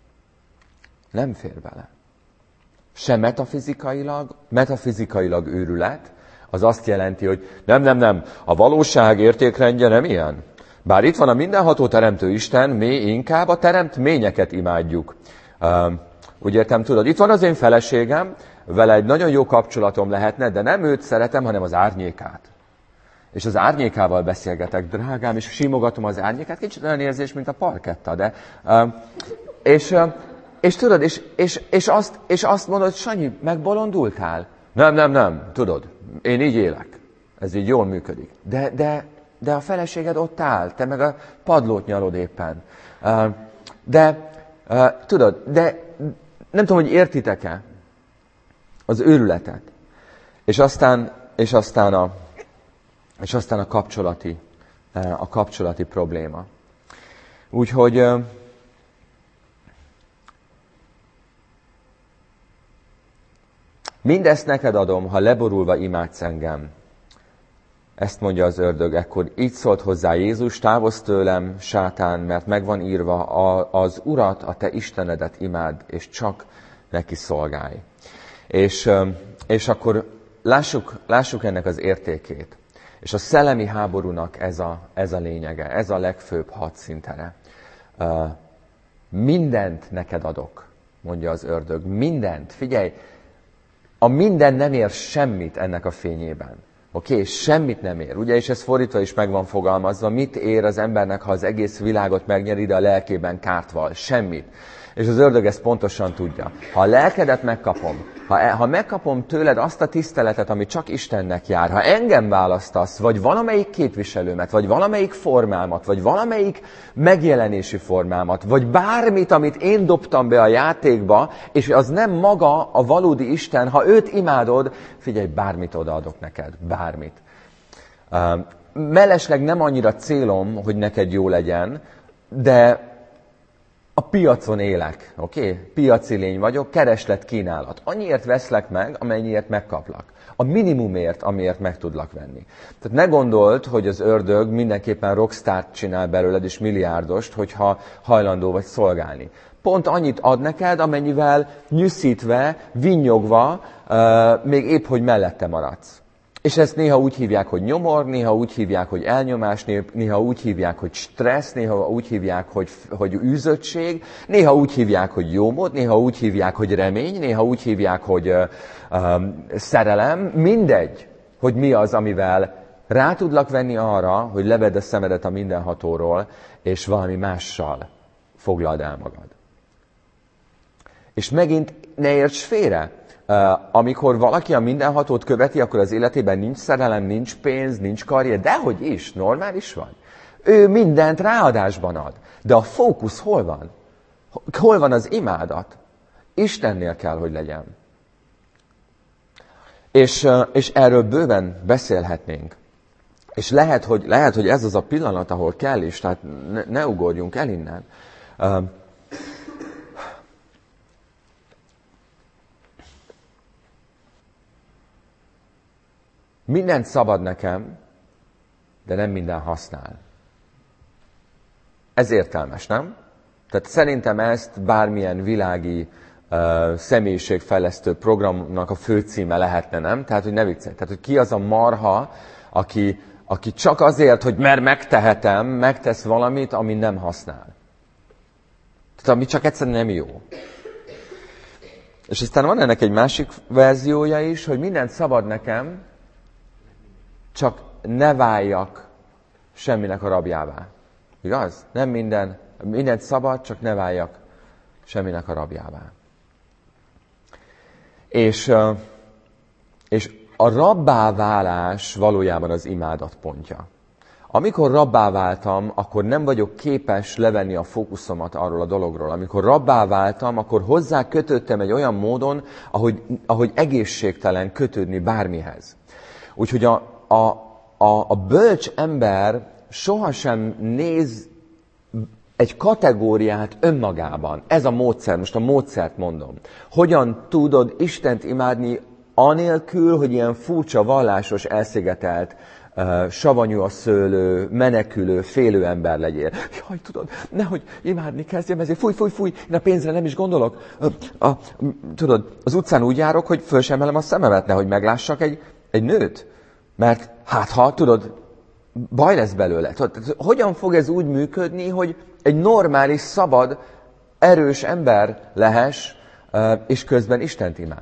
S2: Nem fér bele. Se metafizikailag, metafizikailag őrület, az azt jelenti, hogy nem, nem, nem, a valóság értékrendje nem ilyen. Bár itt van a mindenható teremtő Isten, mi inkább a teremtményeket imádjuk. Uh, úgy értem, tudod, itt van az én feleségem, vele egy nagyon jó kapcsolatom lehetne, de nem őt szeretem, hanem az árnyékát. És az árnyékával beszélgetek, drágám, és simogatom az árnyékát, kicsit olyan érzés, mint a parketta, de... Uh, és... Uh, És tudod, és, és, és, azt, és azt mondod, Sanyi, megbolondultál? Nem, nem, nem, tudod, én így élek. Ez így jól működik. De, de, de a feleséged ott áll, te meg a padlót nyalod éppen. De, tudod, de nem tudom, hogy értitek-e az őrületet. És aztán, és aztán, a, és aztán a, kapcsolati, a kapcsolati probléma. Úgyhogy... Mindezt neked adom, ha leborulva imádsz engem. Ezt mondja az ördög, ekkor így szólt hozzá Jézus, távozz tőlem, sátán, mert megvan írva, az Urat, a te Istenedet imádd, és csak neki szolgálj. És, és akkor lássuk, lássuk ennek az értékét. És a szellemi háborúnak ez a, ez a lényege, ez a legfőbb hadszintere. Mindent neked adok, mondja az ördög, mindent. Figyelj, a minden nem ér semmit ennek a fényében. Oké? Okay? Semmit nem ér. Ugye, és ez fordítva is meg van fogalmazva. Mit ér az embernek, ha az egész világot megnyeri, de a lelkében kárt val? Semmit. És az ördög ezt pontosan tudja. Ha a lelkedet megkapom, ha, ha megkapom tőled azt a tiszteletet, ami csak Istennek jár, ha engem választasz, vagy valamelyik képviselőmet, vagy valamelyik formámat, vagy valamelyik megjelenési formámat, vagy bármit, amit én dobtam be a játékba, és az nem maga a valódi Isten, ha őt imádod, figyelj, bármit odaadok neked, bármit. Uh, mellesleg nem annyira célom, hogy neked jó legyen, de a piacon élek, oké? Okay? Piaci lény vagyok, kereslet, kínálat. Annyiért veszlek meg, amennyiért megkaplak. A minimumért, amiért meg tudlak venni. Tehát ne gondold, hogy az ördög mindenképpen rockstárt csinál belőled, és milliárdost, hogyha hajlandó vagy szolgálni. Pont annyit ad neked, amennyivel nyűszítve, vinnyogva, uh, még épp, hogy mellette maradsz. És ezt néha úgy hívják, hogy nyomor, néha úgy hívják, hogy elnyomás, néha úgy hívják, hogy stressz, néha úgy hívják, hogy, hogy űzöttség, néha úgy hívják, hogy jómód, néha úgy hívják, hogy remény, néha úgy hívják, hogy uh, um, szerelem. Mindegy, hogy mi az, amivel rá tudlak venni arra, hogy levedd a szemedet a mindenhatóról, és valami mással foglald el magad. És megint ne érts félre. Uh, amikor valaki a mindenhatót követi, akkor az életében nincs szerelem, nincs pénz, nincs karrier, dehogy is, normális van. Ő mindent ráadásban ad. De a fókusz hol van? Hol van az imádat? Istennél kell, hogy legyen. És, uh, és erről bőven beszélhetnénk. És lehet hogy, lehet, hogy ez az a pillanat, ahol kell is, tehát ne, ne ugorjunk el innen. Uh, Mindent szabad nekem, de nem minden használ. Ez értelmes, nem? Tehát szerintem ezt bármilyen világi uh, személyiségfejlesztő programnak a főcíme lehetne, nem? Tehát, hogy ne viccelj. Tehát, hogy ki az a marha, aki, aki csak azért, hogy mert megtehetem, megtesz valamit, ami nem használ. Tehát, ami csak egyszerűen nem jó. És aztán van ennek egy másik verziója is, hogy mindent szabad nekem, csak ne váljak semminek a rabjává. Igaz? Nem minden, mindent szabad, csak ne váljak semminek a rabjává. És, és a rabbá válás valójában az imádat pontja. Amikor rabbá váltam, akkor nem vagyok képes levenni a fókuszomat arról a dologról. Amikor rabbá váltam, akkor hozzá kötöttem egy olyan módon, ahogy, ahogy egészségtelen kötődni bármihez. Úgyhogy a A, a, a bölcs ember sohasem néz egy kategóriát önmagában. Ez a módszer, most a módszert mondom. Hogyan tudod Istent imádni anélkül, hogy ilyen furcsa, vallásos, elszigetelt, uh, savanyú a szőlő, menekülő, félő ember legyél. Jaj, tudod, nehogy imádni kezdjem, ezért fúj, fúj, fúj, én a pénzre nem is gondolok. A, a, tudod, az utcán úgy járok, hogy föl sem emelem a szememet, nehogy meglássak egy, egy nőt. Mert hát ha, tudod, baj lesz belőle. Tudod, hogyan fog ez úgy működni, hogy egy normális, szabad, erős ember lehess, és közben Istent imád?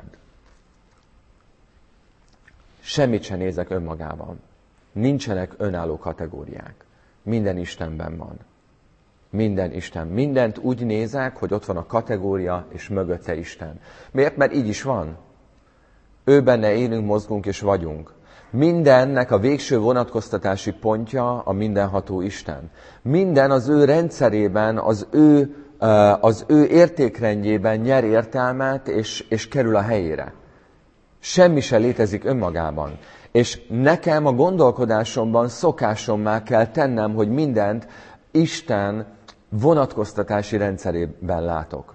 S2: Semmit sem nézek önmagában. Nincsenek önálló kategóriák. Minden Istenben van. Minden Isten. Mindent úgy nézek, hogy ott van a kategória, és mögötte Isten. Miért? Mert így is van. Ő benne élünk, mozgunk és vagyunk. Mindennek a végső vonatkoztatási pontja a mindenható Isten. Minden az ő rendszerében, az ő, az ő értékrendjében nyer értelmet, és, és kerül a helyére. Semmi se létezik önmagában. És nekem a gondolkodásomban szokásommá kell tennem, hogy mindent Isten vonatkoztatási rendszerében látok.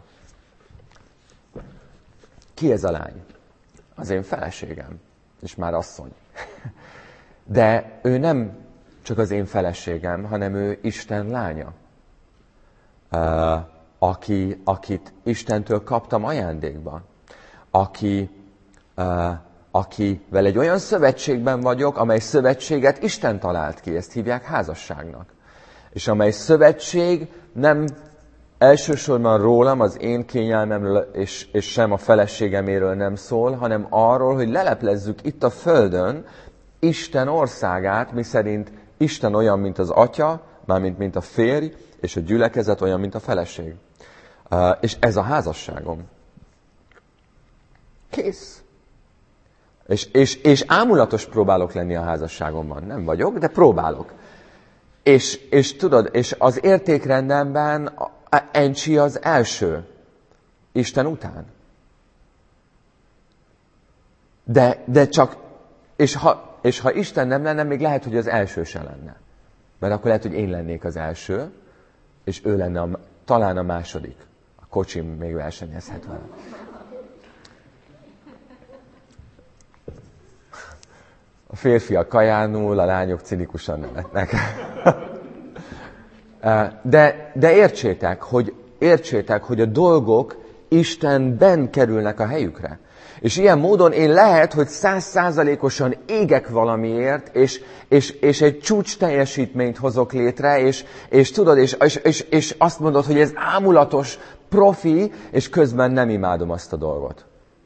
S2: Ki ez a lány? Az én feleségem. És már asszony. De ő nem csak az én feleségem, hanem ő Isten lánya, uh, aki, akit Istentől kaptam ajándékba, aki, uh, akivel egy olyan szövetségben vagyok, amely szövetséget Isten talált ki, ezt hívják házasságnak. És amely szövetség nem elsősorban rólam, az én kényelmemről és, és sem a feleségeméről nem szól, hanem arról, hogy leleplezzük itt a földön Isten országát, miszerint Isten olyan, mint az atya, mármint mint a férj, és a gyülekezet olyan, mint a feleség. Uh, és ez a házasságom. Kész. És, és, és ámulatos próbálok lenni a házasságomban. Nem vagyok, de próbálok. És, és tudod, és az értékrendemben Encsi az első, Isten után. De, de csak, és ha, és ha Isten nem lenne, még lehet, hogy az első se lenne. Mert akkor lehet, hogy én lennék az első, és ő lenne a... talán a második. A kocsim még versenyezhet vele. A férfiak kajánul, a lányok cinikusan nevetnek. De, de értsétek, hogy, értsétek, hogy a dolgok Istenben kerülnek a helyükre. És ilyen módon én lehet, hogy száz százalékosan égek valamiért, és, és, és egy csúcs teljesítményt hozok létre, és, és tudod, és, és, és, és azt mondod, hogy ez ámulatos, profi, és közben nem imádom azt a dolgot.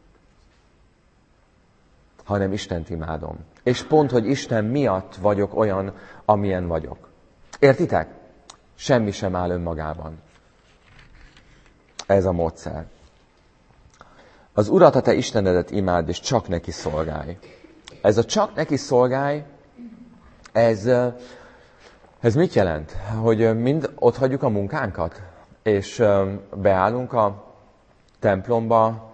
S2: Hanem Istent imádom. És pont, hogy Isten miatt vagyok olyan, amilyen vagyok. Értitek? Semmi sem áll önmagában. Ez a módszer. Az Urat, a te Istenedet imád, és csak neki szolgálj. Ez a csak neki szolgálj, ez, ez mit jelent? Hogy mind ott hagyjuk a munkánkat, és beállunk a templomba,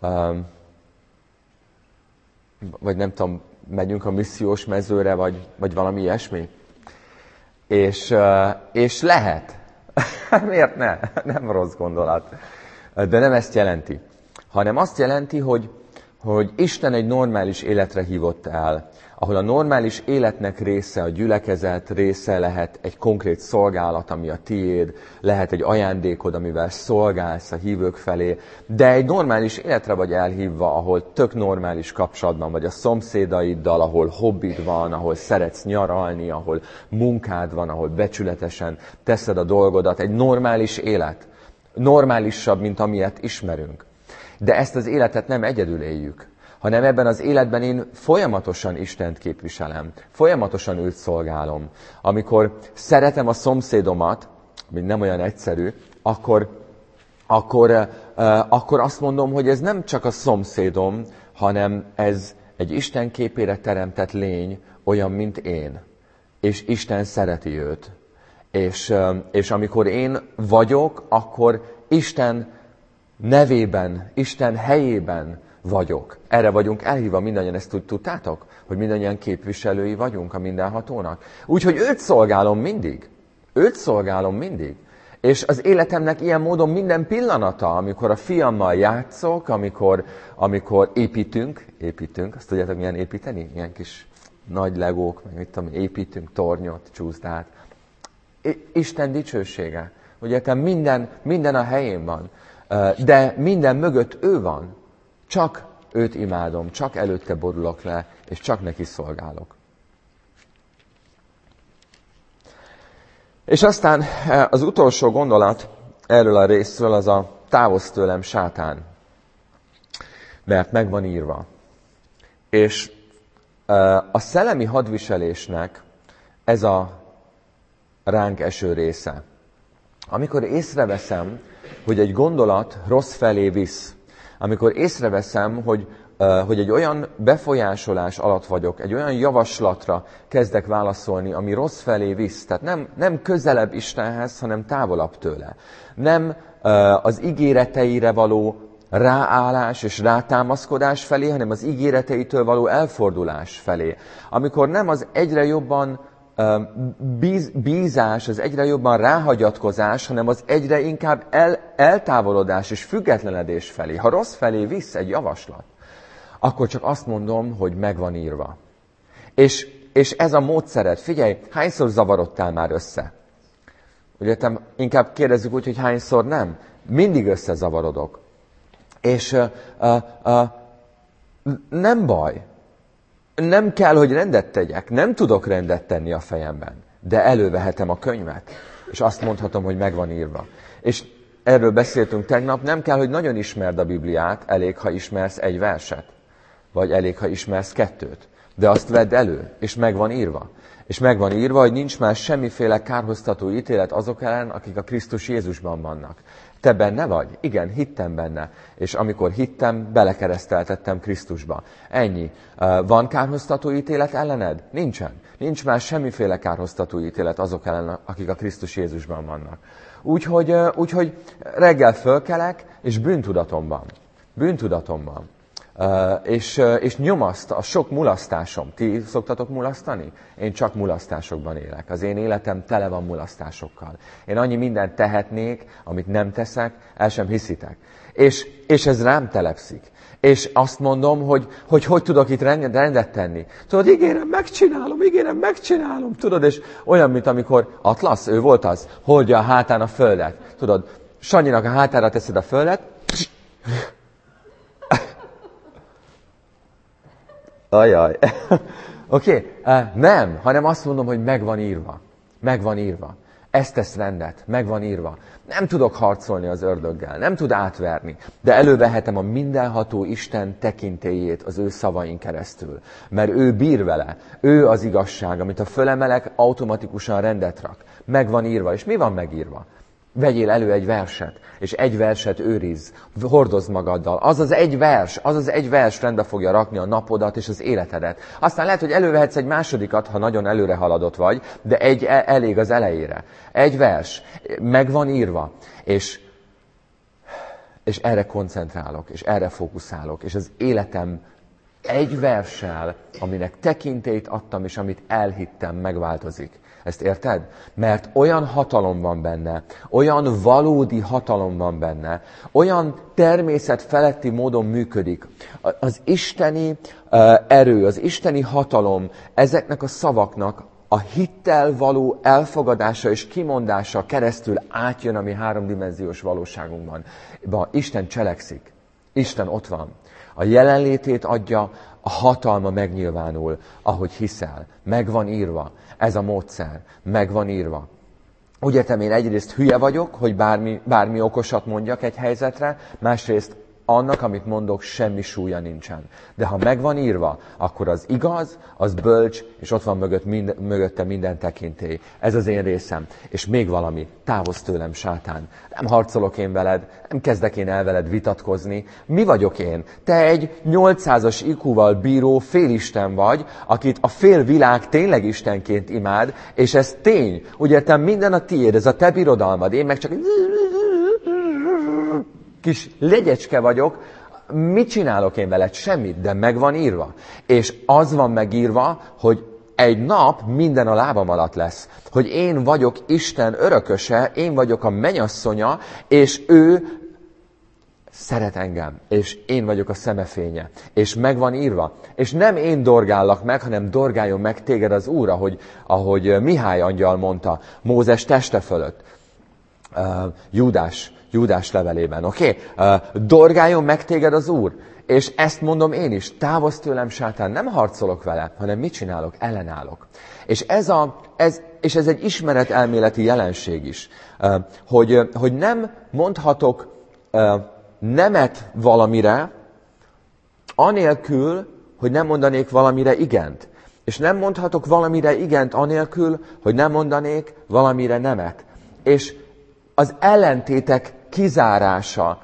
S2: vagy nem tudom, megyünk a missziós mezőre, vagy, vagy valami ilyesmi. És, és lehet. Miért ne? Nem rossz gondolat. De nem ezt jelenti. Hanem azt jelenti, hogy, hogy Isten egy normális életre hívott el, ahol a normális életnek része, a gyülekezet része lehet egy konkrét szolgálat, ami a tiéd, lehet egy ajándékod, amivel szolgálsz a hívők felé, de egy normális életre vagy elhívva, ahol tök normális kapcsolatban vagy a szomszédaiddal, ahol hobbid van, ahol szeretsz nyaralni, ahol munkád van, ahol becsületesen teszed a dolgodat. Egy normális élet, normálisabb, mint amilyet ismerünk. De ezt az életet nem egyedül éljük, hanem ebben az életben én folyamatosan Istent képviselem, folyamatosan őt szolgálom. Amikor szeretem a szomszédomat, ami nem olyan egyszerű, akkor, akkor, uh, akkor azt mondom, hogy ez nem csak a szomszédom, hanem ez egy Isten képére teremtett lény, olyan, mint én. És Isten szereti őt. És, uh, és amikor én vagyok, akkor Isten nevében, Isten helyében vagyok. Erre vagyunk elhívva, mindannyian ezt tudtátok? Hogy mindannyian képviselői vagyunk a mindenhatónak. Úgyhogy őt szolgálom mindig. Őt szolgálom mindig. És az életemnek ilyen módon minden pillanata, amikor a fiammal játszok, amikor, amikor építünk, építünk, azt tudjátok milyen építeni? Ilyen kis nagy legók, meg mit tudom, építünk tornyot, csúszdát. Isten dicsősége. Ugye, minden, minden a helyén van. De minden mögött ő van. Csak őt imádom, csak előtte borulok le, és csak neki szolgálok. És aztán az utolsó gondolat erről a részről az a távozz tőlem, sátán. Mert meg van írva. És a szellemi hadviselésnek ez a ránk eső része. Amikor észreveszem, hogy egy gondolat rossz felé visz, amikor észreveszem, hogy, uh, hogy egy olyan befolyásolás alatt vagyok, egy olyan javaslatra kezdek válaszolni, ami rossz felé visz, tehát nem, nem közelebb Istenhez, hanem távolabb tőle. Nem uh, az ígéreteire való ráállás és rátámaszkodás felé, hanem az ígéreteitől való elfordulás felé. Amikor nem az egyre jobban Bíz, bízás, az egyre jobban ráhagyatkozás, hanem az egyre inkább el, eltávolodás és függetlenedés felé. Ha rossz felé visz egy javaslat, akkor csak azt mondom, hogy meg van írva. És, és ez a módszered, figyelj, hányszor zavarodtál már össze? Ugye, inkább kérdezzük úgy, hogy hányszor nem? Mindig összezavarodok. És uh, uh, uh, nem baj. Nem kell, hogy rendet tegyek, nem tudok rendet tenni a fejemben, de elővehetem a könyvet, és azt mondhatom, hogy meg van írva. És erről beszéltünk tegnap, nem kell, hogy nagyon ismerd a Bibliát, elég, ha ismersz egy verset, vagy elég, ha ismersz kettőt. De azt vedd elő, és meg van írva. És meg van írva, hogy nincs már semmiféle kárhoztató ítélet azok ellen, akik a Krisztus Jézusban vannak. Te benne vagy? Igen, hittem benne. És amikor hittem, belekereszteltettem Krisztusba. Ennyi. Van kárhoztató ítélet ellened? Nincsen. Nincs már semmiféle kárhoztató ítélet azok ellen, akik a Krisztus Jézusban vannak. Úgyhogy, úgyhogy reggel fölkelek, és bűntudatom van. Bűntudatom van. és, és nyomaszt a sok mulasztásom. Ti szoktatok mulasztani? Én csak mulasztásokban élek. Az én életem tele van mulasztásokkal. Én annyi mindent tehetnék, amit nem teszek, el sem hiszitek. És, és ez rám telepszik. És azt mondom, hogy, hogy hogy tudok itt rendet tenni. Tudod, ígérem, megcsinálom, ígérem, megcsinálom. Tudod, és olyan, mint amikor Atlasz, ő volt az, hordja a hátán a földet. Tudod, Sanyinak a hátára teszed a földet. Ajaj. Oké, okay. uh, nem, hanem azt mondom, hogy meg van írva. Meg van írva. Ezt tesz rendet, meg van írva. Nem tudok harcolni az ördöggel, nem tud átverni, de elővehetem a mindenható Isten tekintélyét az ő szavain keresztül. Mert ő bír vele, ő az igazság, amit a fölemelek, automatikusan rendet rak. Meg van írva, és mi van megírva? Vegyél elő egy verset, és egy verset őrizz, hordozd magaddal. Az az egy vers, az az egy vers rendbe fogja rakni a napodat és az életedet. Aztán lehet, hogy elővehetsz egy másodikat, ha nagyon előre haladott vagy, de egy elég az elejére. Egy vers, meg van írva, és, és erre koncentrálok, és erre fókuszálok, és az életem egy verssel, aminek tekintélyt adtam, és amit elhittem, megváltozik. Ezt érted? Mert olyan hatalom van benne, olyan valódi hatalom van benne, olyan természet feletti módon működik. Az isteni erő, az isteni hatalom ezeknek a szavaknak a hittel való elfogadása és kimondása keresztül átjön a mi háromdimenziós valóságunkban. Isten cselekszik. Isten ott van. A jelenlétét adja, a hatalma megnyilvánul, ahogy hiszel. Meg van írva. Ez a módszer. Meg van írva. Úgy értem, én egyrészt hülye vagyok, hogy bármi, bármi okosat mondjak egy helyzetre, másrészt annak, amit mondok, semmi súlya nincsen. De ha meg van írva, akkor az igaz, az bölcs, és ott van mögött mind, mögötte minden tekintély. Ez az én részem. És még valami, távozz tőlem, sátán. Nem harcolok én veled, nem kezdek én el veled vitatkozni. Mi vagyok én? Te egy nyolcszázas I Q-val bíró félisten vagy, akit a fél világ tényleg istenként imád, és ez tény. Úgy értem, minden a tiéd, ez a te birodalmad, én meg csak kis legyecske vagyok, mit csinálok én veled? Semmit, de meg van írva. És az van megírva, hogy egy nap minden a lábam alatt lesz. Hogy én vagyok Isten örököse, én vagyok a mennyasszonya, és ő szeret engem, és én vagyok a szemefénye. És meg van írva. És nem én dorgállak meg, hanem dorgáljon meg téged az Úr, ahogy, ahogy Mihály angyal mondta Mózes teste fölött. Uh, Júdás Júdás levelében, oké? Okay? Uh, dorgáljon meg téged az Úr. És ezt mondom én is, távozz tőlem, sátán, nem harcolok vele, hanem mit csinálok? Ellenállok. És ez, a, ez, és ez egy ismeretelméleti jelenség is, uh, hogy, hogy nem mondhatok uh, nemet valamire, anélkül, hogy nem mondanék valamire igent. És nem mondhatok valamire igent anélkül, hogy nem mondanék valamire nemet. És az ellentétek kizárása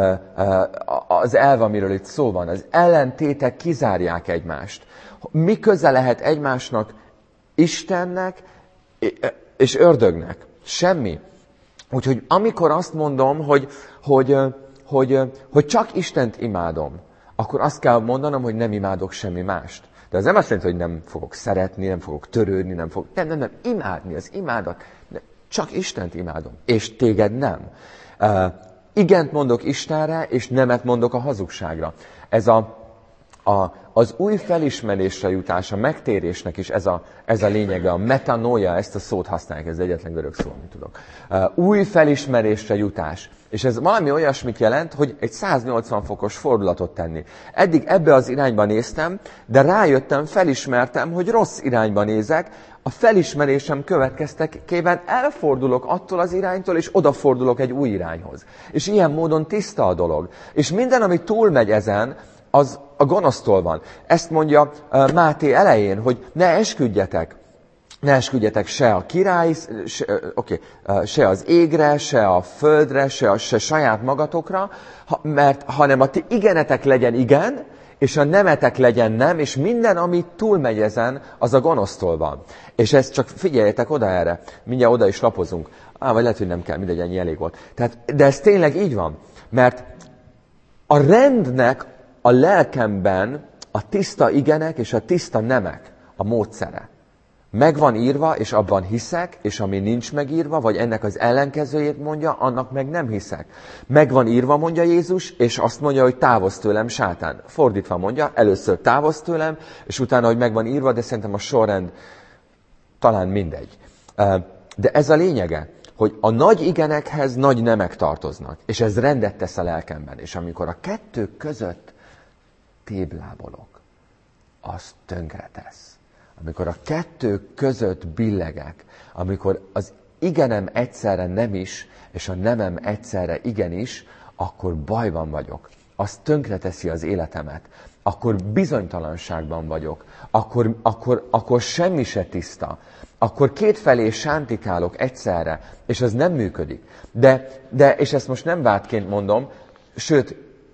S2: az elv, amiről itt szó van. Az ellentétek kizárják egymást. Mi köze lehet egymásnak Istennek és ördögnek? Semmi. Úgyhogy amikor azt mondom, hogy, hogy, hogy, hogy csak Istent imádom, akkor azt kell mondanom, hogy nem imádok semmi mást. De ez nem azt jelenti, hogy nem fogok szeretni, nem fogok törődni, nem fogok... Nem, nem, nem. Imádni, az imádat. Csak Istent imádom, és téged nem. Uh, igent mondok Istenre, és nemet mondok a hazugságra. Ez a, a, az új felismerésre jutás, a megtérésnek is ez a, ez a lényege, a metanoia, ezt a szót használják, ez egyetlen görög szó, amit tudok. Uh, új felismerésre jutás. És ez valami olyasmit jelent, hogy egy száznyolcvan fokos fordulatot tenni. Eddig ebbe az irányba néztem, de rájöttem, felismertem, hogy rossz irányba nézek, a felismerésem következtében elfordulok attól az iránytól, és odafordulok egy új irányhoz. És ilyen módon tiszta a dolog. És minden, ami túlmegy ezen, az a gonosztól van. Ezt mondja uh, Máté elején, hogy ne esküdjetek. Ne esküdjetek se a király, se, okay, se az égre, se a földre, se, a, se saját magatokra, ha, mert, hanem a ti igenetek legyen igen, és a nemetek legyen nem, és minden, ami túlmegy ezen, az a gonosztól van. És ezt csak figyeljetek oda erre, mindjárt oda is lapozunk. Á, vagy lehet, hogy nem kell, mindegy, ennyi elég volt. Tehát, de ez tényleg így van, mert a rendnek a lelkemben a tiszta igenek és a tiszta nemek a módszere. Meg van írva, és abban hiszek, és ami nincs megírva, vagy ennek az ellenkezőjét mondja, annak meg nem hiszek. Meg van írva, mondja Jézus, és azt mondja, hogy távozz tőlem, sátán. Fordítva mondja, először távozz tőlem, és utána, hogy meg van írva, de szerintem a sorrend talán mindegy. De ez a lényege, hogy a nagy igenekhez nagy nemek tartoznak, és ez rendet tesz a lelkemben. És amikor a kettő között téblábolok, az tönkre tesz. Amikor a kettő között billegek, amikor az igenem egyszerre nem is, és a nemem egyszerre igenis, akkor bajban vagyok. Az tönkreteszi az életemet. Akkor bizonytalanságban vagyok. Akkor, akkor, akkor semmi se tiszta. Akkor kétfelé sántikálok egyszerre, és ez nem működik. De, de, és ezt most nem vádként mondom, sőt,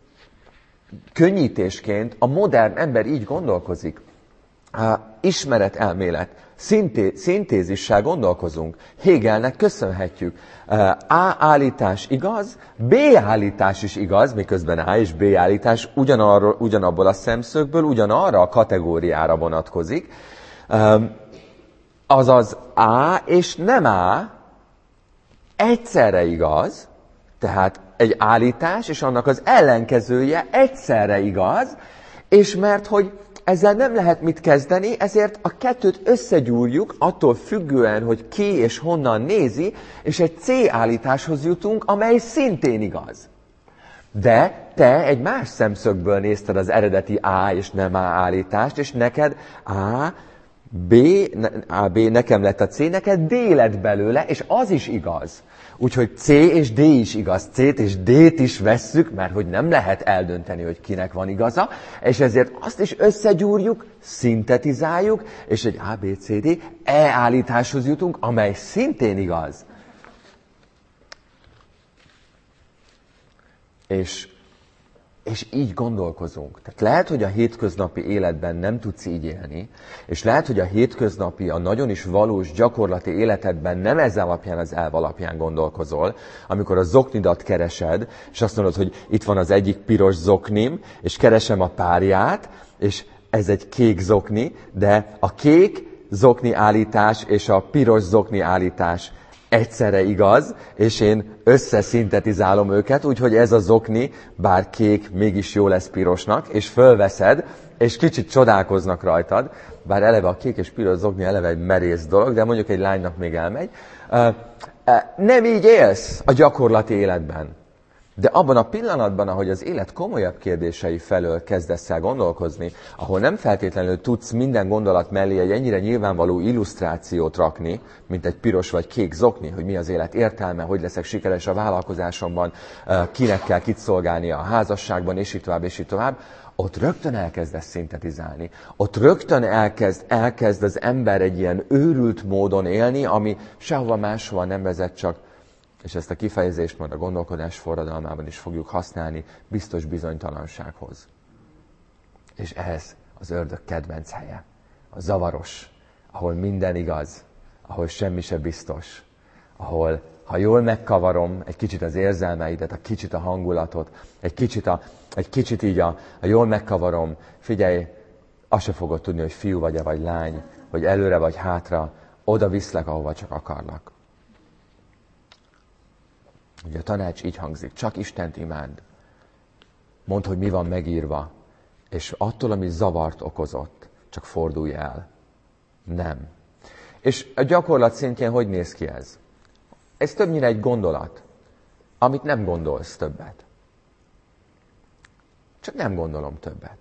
S2: könnyítésként a modern ember így gondolkozik. Uh, ismeretelmélet, szinté, szintézissel gondolkozunk. Hegelnek köszönhetjük. Uh, A állítás igaz, B állítás is igaz, miközben A és B állítás ugyanarról, ugyanabból a szemszögből, ugyanarra a kategóriára vonatkozik. Uh, azaz A és nem A egyszerre igaz, tehát egy állítás és annak az ellenkezője egyszerre igaz, és mert hogy ezzel nem lehet mit kezdeni, ezért a kettőt összegyúrjuk, attól függően, hogy ki és honnan nézi, és egy C állításhoz jutunk, amely szintén igaz. De te egy más szemszögből nézted az eredeti A és nem A állítást, és neked A, B, A, B nekem lett a C, neked D lett belőle, és az is igaz. Úgyhogy C és D is igaz. C-t és D-t is vesszük, mert hogy nem lehet eldönteni, hogy kinek van igaza, és ezért azt is összegyúrjuk, szintetizáljuk, és egy A, B, C, D, E állításhoz jutunk, amely szintén igaz. És, és így gondolkozunk. Tehát lehet, hogy a hétköznapi életben nem tudsz így élni, és lehet, hogy a hétköznapi, a nagyon is valós gyakorlati életedben nem ez alapján, az elv alapján gondolkozol, amikor a zoknidat keresed, és azt mondod, hogy itt van az egyik piros zoknim, és keresem a párját, és ez egy kék zokni, de a kék zokni állítás és a piros zokni állítás egyszerre igaz, és én összeszintetizálom őket, úgyhogy ez a zokni, bár kék, mégis jó lesz pirosnak, és fölveszed, és kicsit csodálkoznak rajtad, bár eleve a kék és piros zokni eleve egy merész dolog, de mondjuk egy lánynak még elmegy. Nem így élsz a gyakorlati életben. De abban a pillanatban, ahogy az élet komolyabb kérdései felől kezdesz el gondolkozni, ahol nem feltétlenül tudsz minden gondolat mellé egy ennyire nyilvánvaló illusztrációt rakni, mint egy piros vagy kék zokni, hogy mi az élet értelme, hogy leszek sikeres a vállalkozásomban, kinek kell kit szolgálni a házasságban, és így tovább, és így tovább, ott rögtön elkezdesz szintetizálni. Ott rögtön elkezd, elkezd az ember egy ilyen őrült módon élni, ami sehova máshova nem vezet, csak, és ezt a kifejezést majd a gondolkodás forradalmában is fogjuk használni, biztos bizonytalansághoz. És ez az ördög kedvenc helye. A zavaros, ahol minden igaz, ahol semmi se biztos, ahol, ha jól megkavarom egy kicsit az érzelmeidet, egy kicsit a hangulatot, egy kicsit, a, egy kicsit így a, a jól megkavarom, figyelj, azt se fogod tudni, hogy fiú vagy-e vagy lány, hogy előre vagy hátra, oda viszlek, ahova csak akarlak. Ugye a tanács így hangzik, csak Istent imád. Mondd, hogy mi van megírva, és attól, ami zavart okozott, csak fordulj el. Nem. És a gyakorlat szintjén hogy néz ki ez? Ez többnyire egy gondolat, amit nem gondolsz többet. Csak nem gondolom többet.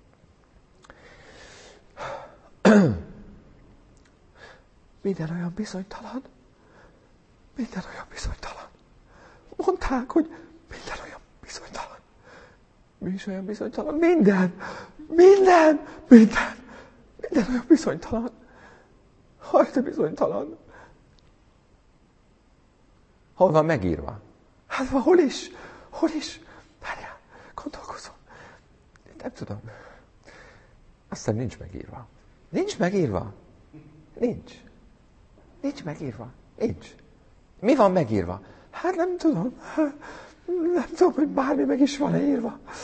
S2: Minden olyan bizonytalan. Minden olyan bizonytalan. Mondták, hogy minden olyan bizonytalan. Mi is olyan bizonytalan? Minden! Minden! Minden! Minden olyan bizonytalan. Haj, de bizonytalan. Hol van megírva? Hát hol is? Hol is? Várjál, gondolkozom. Nem tudom. Azt hiszem nincs megírva. Nincs megírva? Nincs. Nincs megírva. Nincs. Mi van megírva? Hát nem tudom. Nem tudom, hogy bármi meg is van írva.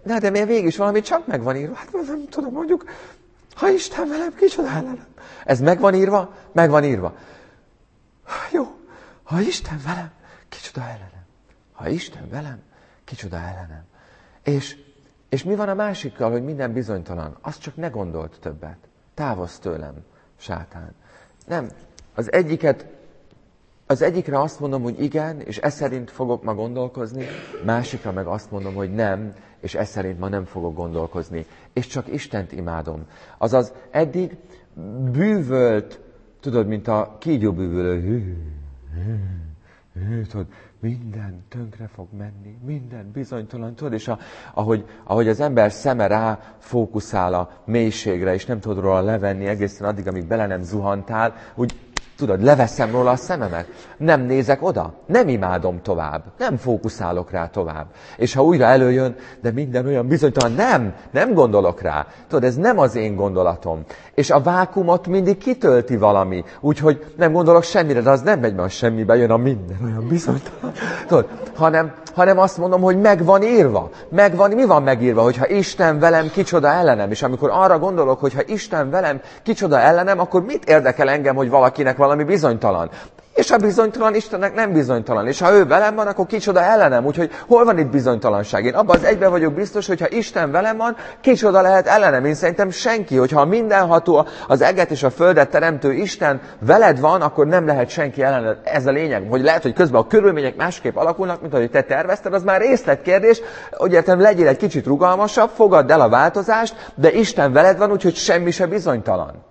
S2: Na, de miért végig is valami csak meg van írva? Hát nem tudom, mondjuk, ha Isten velem, kicsoda ellenem. Ez meg van írva? Meg van írva. Jó, ha Isten velem, kicsoda ellenem. Ha Isten velem, kicsoda ellenem. És, és mi van a másikkal, hogy minden bizonytalan? Azt csak ne gondolt többet. Távozz tőlem, sátán. Nem, az egyiket, az egyikre azt mondom, hogy igen, és ez szerint fogok ma gondolkozni, másikra meg azt mondom, hogy nem, és ez szerint ma nem fogok gondolkozni. És csak Istent imádom. Azaz eddig bűvölt, tudod, mint a kígyóbűvölő, hű, hű, hű, tudod, minden tönkre fog menni, minden bizonytalan, tudod, és a, ahogy, ahogy az ember szeme rá fókuszál a mélységre, és nem tudod róla levenni egészen addig, amíg bele nem zuhantál, úgy tudod, leveszem róla a szememet, nem nézek oda, nem imádom tovább, nem fókuszálok rá tovább. És ha újra előjön, de minden olyan bizonytalan, nem, nem gondolok rá. Tudod, ez nem az én gondolatom. És a vákumot mindig kitölti valami, úgyhogy nem gondolok semmire, de az nem megy, mert semmibe jön a minden olyan bizonytalan. Tudod, hanem, hanem azt mondom, hogy meg van írva. Meg van, mi van megírva, hogyha Isten velem, kicsoda ellenem. És amikor arra gondolok, hogy ha Isten velem, kicsoda ellenem, akkor mit érdekel engem, hogy valakinek valami bizonytalan. És ha bizonytalan, Istennek nem bizonytalan. És ha ő velem van, akkor kicsoda ellenem. Úgyhogy hol van itt bizonytalanság? Én abban az egyben vagyok biztos, hogy ha Isten velem van, kicsoda lehet ellenem. Én szerintem senki, hogyha a mindenható, az eget és a földet teremtő Isten veled van, akkor nem lehet senki ellened. Ez a lényeg. Hogy lehet, hogy közben a körülmények másképp alakulnak, mint ahogy te tervezted, az már részletkérdés. Úgy értem, legyél egy kicsit rugalmasabb, fogadd el a változást, de Isten veled van, úgyhogy semmi se bizonytalan.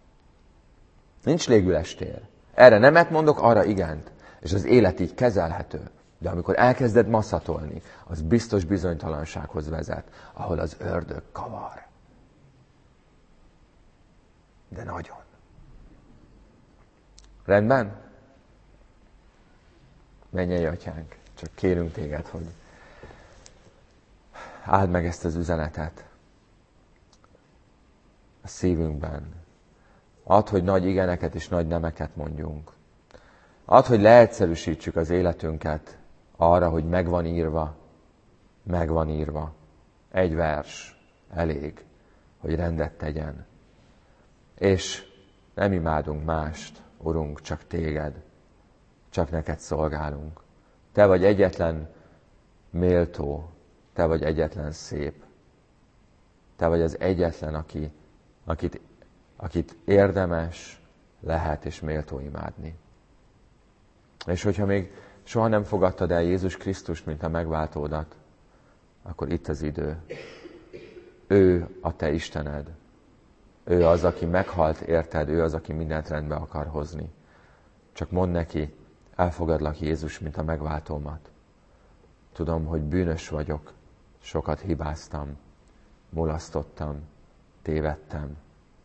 S2: Nincs légülestér. Erre nemet mondok, arra igent. És az élet így kezelhető. De amikor elkezded maszatolni, az biztos bizonytalansághoz vezet, ahol az ördög kavar. De nagyon. Rendben? Mennyei Atyánk, csak kérünk téged, hogy áld meg ezt az üzenetet a szívünkben. Add, hogy nagy igeneket és nagy nemeket mondjunk. Add, hogy leegyszerűsítsük az életünket arra, hogy megvan írva, megvan írva. Egy vers elég, hogy rendet tegyen. És nem imádunk mást, Urunk, csak téged. Csak neked szolgálunk. Te vagy egyetlen méltó, te vagy egyetlen szép. Te vagy az egyetlen, aki, akit akit érdemes lehet és méltó imádni. És hogyha még soha nem fogadtad el Jézus Krisztust, mint a megváltódat, akkor itt az idő. Ő a te Istened. Ő az, aki meghalt érted, ő az, aki mindent rendbe akar hozni. Csak mondd neki, elfogadlak Jézus, mint a megváltómat. Tudom, hogy bűnös vagyok, sokat hibáztam, mulasztottam, tévedtem.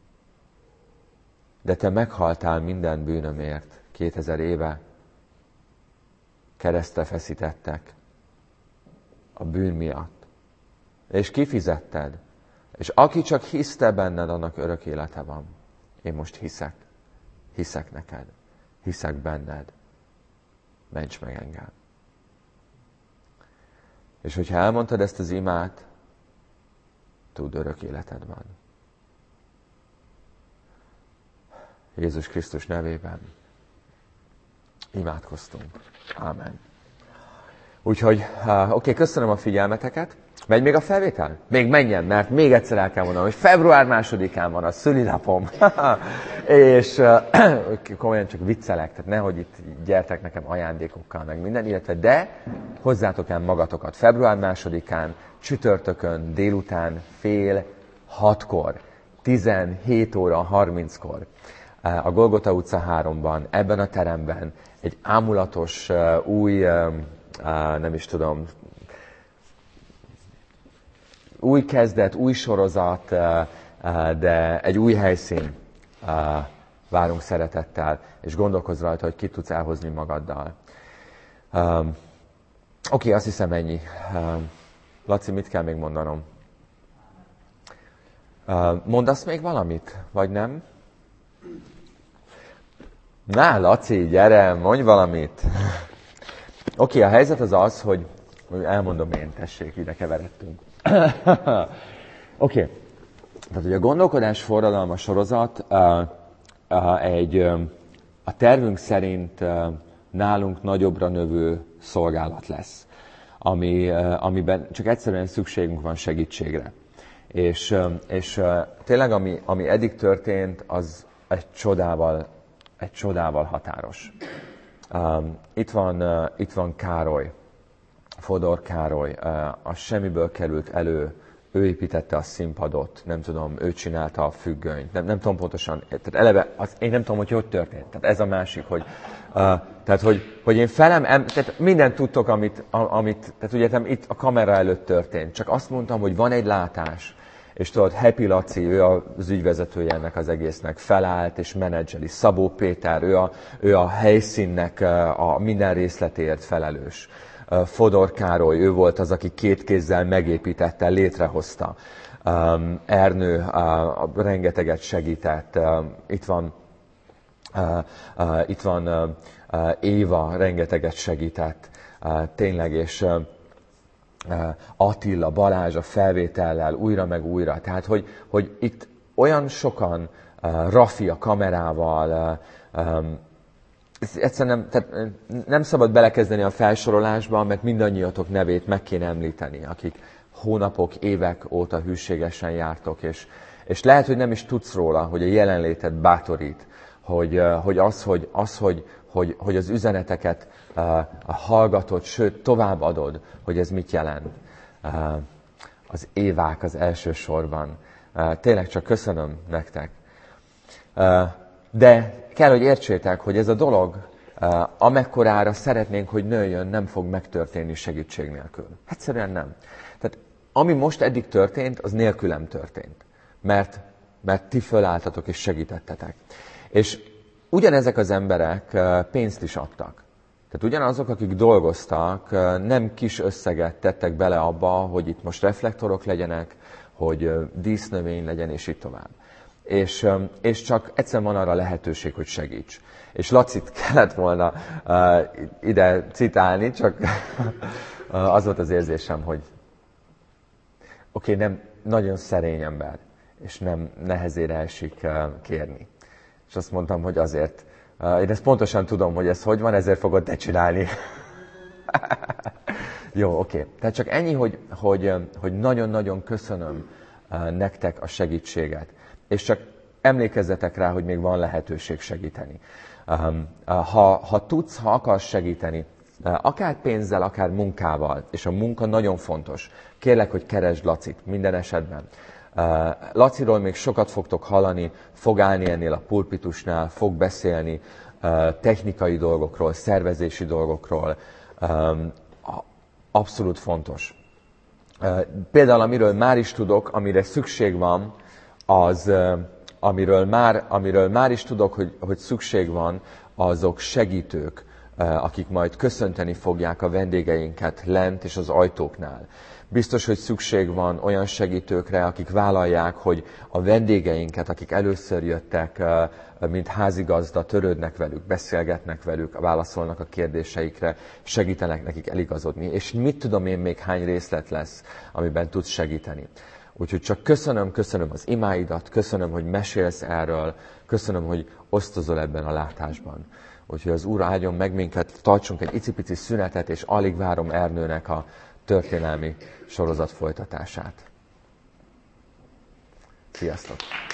S2: De te meghaltál minden bűnömért, kétezer éve keresztre feszítettek a bűn miatt. És kifizetted. És aki csak hisz te benned, annak örök élete van. Én most hiszek. Hiszek neked. Hiszek benned. Ments meg engem. És hogyha elmondtad ezt az imát, tudd, örök életed van. Jézus Krisztus nevében imádkoztunk. Ámen. Úgyhogy, uh, oké, okay, köszönöm a figyelmeteket. Megy még a felvétel? Még menjen, mert még egyszer el kell mondanom, hogy február másodikán van a szülinapom. És uh, komolyan csak viccelek, tehát nehogy itt gyertek nekem ajándékokkal, meg minden, illetve de hozzátok el magatokat. február másodikán, csütörtökön, délután, fél hatkor, tizenhét óra harminckor. A Golgota utca háromban, ebben a teremben egy ámulatos, uh, új, uh, uh, nem is tudom, új kezdet, új sorozat, uh, uh, de egy új helyszín uh, várunk szeretettel, és gondolkozz rajta, hogy ki tudsz elhozni magaddal. Um, Oké, okay, azt hiszem ennyi. Uh, Laci, mit kell még mondanom? Uh, mondasz még valamit, vagy nem? Na, Laci, gyere, mondj valamit. Oké, okay, a helyzet az az, hogy elmondom én, tessék, ide keveredtünk. Oké. Okay. Tehát, hogy a gondolkodás forradalma sorozat uh, uh, egy, uh, a tervünk szerint uh, nálunk nagyobbra növő szolgálat lesz, ami, uh, amiben csak egyszerűen szükségünk van segítségre. És, uh, és uh, tényleg, ami, ami eddig történt, az egy csodával, egy csodával határos. Um, itt, van, uh, itt van Károly, Fodor Károly, uh, a semmiből került elő, ő építette a színpadot, nem tudom, ő csinálta a függönyt, nem, nem tudom pontosan, tehát eleve, az, én nem tudom, hogy hogy történt. Tehát ez a másik, hogy, uh, tehát, hogy, hogy én felem, em, tehát mindent tudtok, amit, a, amit, tehát ugye nem, itt a kamera előtt történt, csak azt mondtam, hogy van egy látás, és tudod, Happy Laci, ő az ügyvezetője ennek az egésznek, felállt és menedzseli. Szabó Péter, ő a, ő a helyszínnek a minden részletéért felelős. Fodor Károly, ő volt az, aki két kézzel megépítette, létrehozta. Um, Ernő uh, rengeteget segített. Uh, itt van, uh, uh, itt van uh, uh, Éva, rengeteget segített. Uh, tényleg, és uh, uh, Attila, Balázs a felvétellel, újra meg újra. Tehát, hogy, hogy itt olyan sokan, uh, Rafi a kamerával, uh, um, egyszerűen nem, tehát nem szabad belekezdeni a felsorolásba, mert mindannyiatok nevét meg kéne említeni, akik hónapok, évek óta hűségesen jártok, és, és lehet, hogy nem is tudsz róla, hogy a jelenléted bátorít, hogy, hogy az, hogy, az hogy, hogy, hogy az üzeneteket uh, hallgatod, sőt, továbbadod, hogy ez mit jelent. Uh, az Évák az első sorban. Uh, tényleg csak köszönöm nektek. Uh, de kell, hogy értsétek, hogy ez a dolog, uh, amekkorára szeretnénk, hogy nőjön, nem fog megtörténni segítség nélkül. Egyszerűen nem. Tehát ami most eddig történt, az nélkülem történt. Mert, mert ti fölálltatok és segítettetek. És ugyanezek az emberek uh, pénzt is adtak. Tehát ugyanazok, akik dolgoztak, uh, nem kis összeget tettek bele abba, hogy itt most reflektorok legyenek, hogy uh, dísznövény legyen, és így tovább. És, és csak egyszerűen van arra lehetőség, hogy segíts. És Lacit kellett volna uh, ide citálni, csak uh, az volt az érzésem, hogy oké, okay, nem nagyon szerény ember, és nem nehezére esik uh, kérni. És azt mondtam, hogy azért, uh, én ezt pontosan tudom, hogy ez hogy van, ezért fogod te csinálni. Jó, oké. Okay. Tehát csak ennyi, hogy, hogy, hogy nagyon-nagyon köszönöm uh, nektek a segítséget. És csak emlékezzetek rá, hogy még van lehetőség segíteni. Ha, ha tudsz, ha akarsz segíteni, akár pénzzel, akár munkával, és a munka nagyon fontos, kérlek, hogy keresd Lacit minden esetben. Laciról még sokat fogtok hallani, fog állni ennél a pulpitusnál, fog beszélni technikai dolgokról, szervezési dolgokról. Abszolút fontos. Például, amiről már is tudok, amire szükség van, az, amiről már, amiről már is tudok, hogy, hogy szükség van, azok segítők, akik majd köszönteni fogják a vendégeinket lent és az ajtóknál. Biztos, hogy szükség van olyan segítőkre, akik vállalják, hogy a vendégeinket, akik először jöttek, mint házigazda, törődnek velük, beszélgetnek velük, válaszolnak a kérdéseikre, segítenek nekik eligazodni. És mit tudom én még hány részlet lesz, amiben tudsz segíteni. Úgyhogy csak köszönöm, köszönöm az imáidat, köszönöm, hogy mesélsz erről, köszönöm, hogy osztozol ebben a látásban. Úgyhogy az Úr áldjon meg minket, tartsunk egy icipici szünetet, és alig várom Ernőnek a történelmi sorozat folytatását. Sziasztok!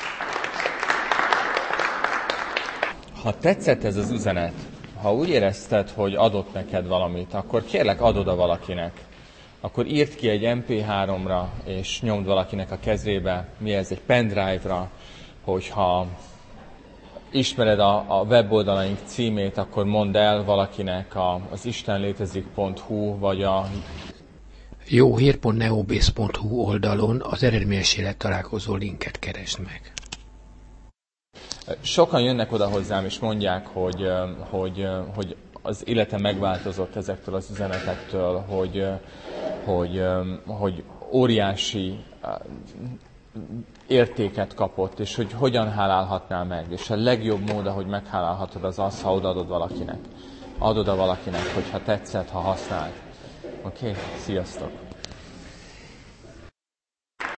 S3: Ha tetszett ez az üzenet, ha úgy érezted, hogy adott neked valamit, akkor kérlek, add oda valakinek. Akkor írd ki egy em pé háromra, és nyomd valakinek a kezébe, mi ez, egy pendrive-ra, hogyha ismered a, a weboldalaink címét, akkor mondd el valakinek a, az istenlétezik pont hu, vagy a
S1: jóhír pont neobész pont hu oldalon az eredményes élet találkozó linket keresd meg.
S3: Sokan jönnek oda hozzám, és mondják, hogy, hogy, hogy az élete megváltozott ezektől az üzenetektől, hogy, hogy, hogy óriási értéket kapott, és hogy hogyan hálálhatnál meg. És a legjobb mód, hogy meghálálhatod, az az, ha odaadod valakinek. Add oda valakinek, hogyha tetszett, ha használt. Oké? Okay? Sziasztok!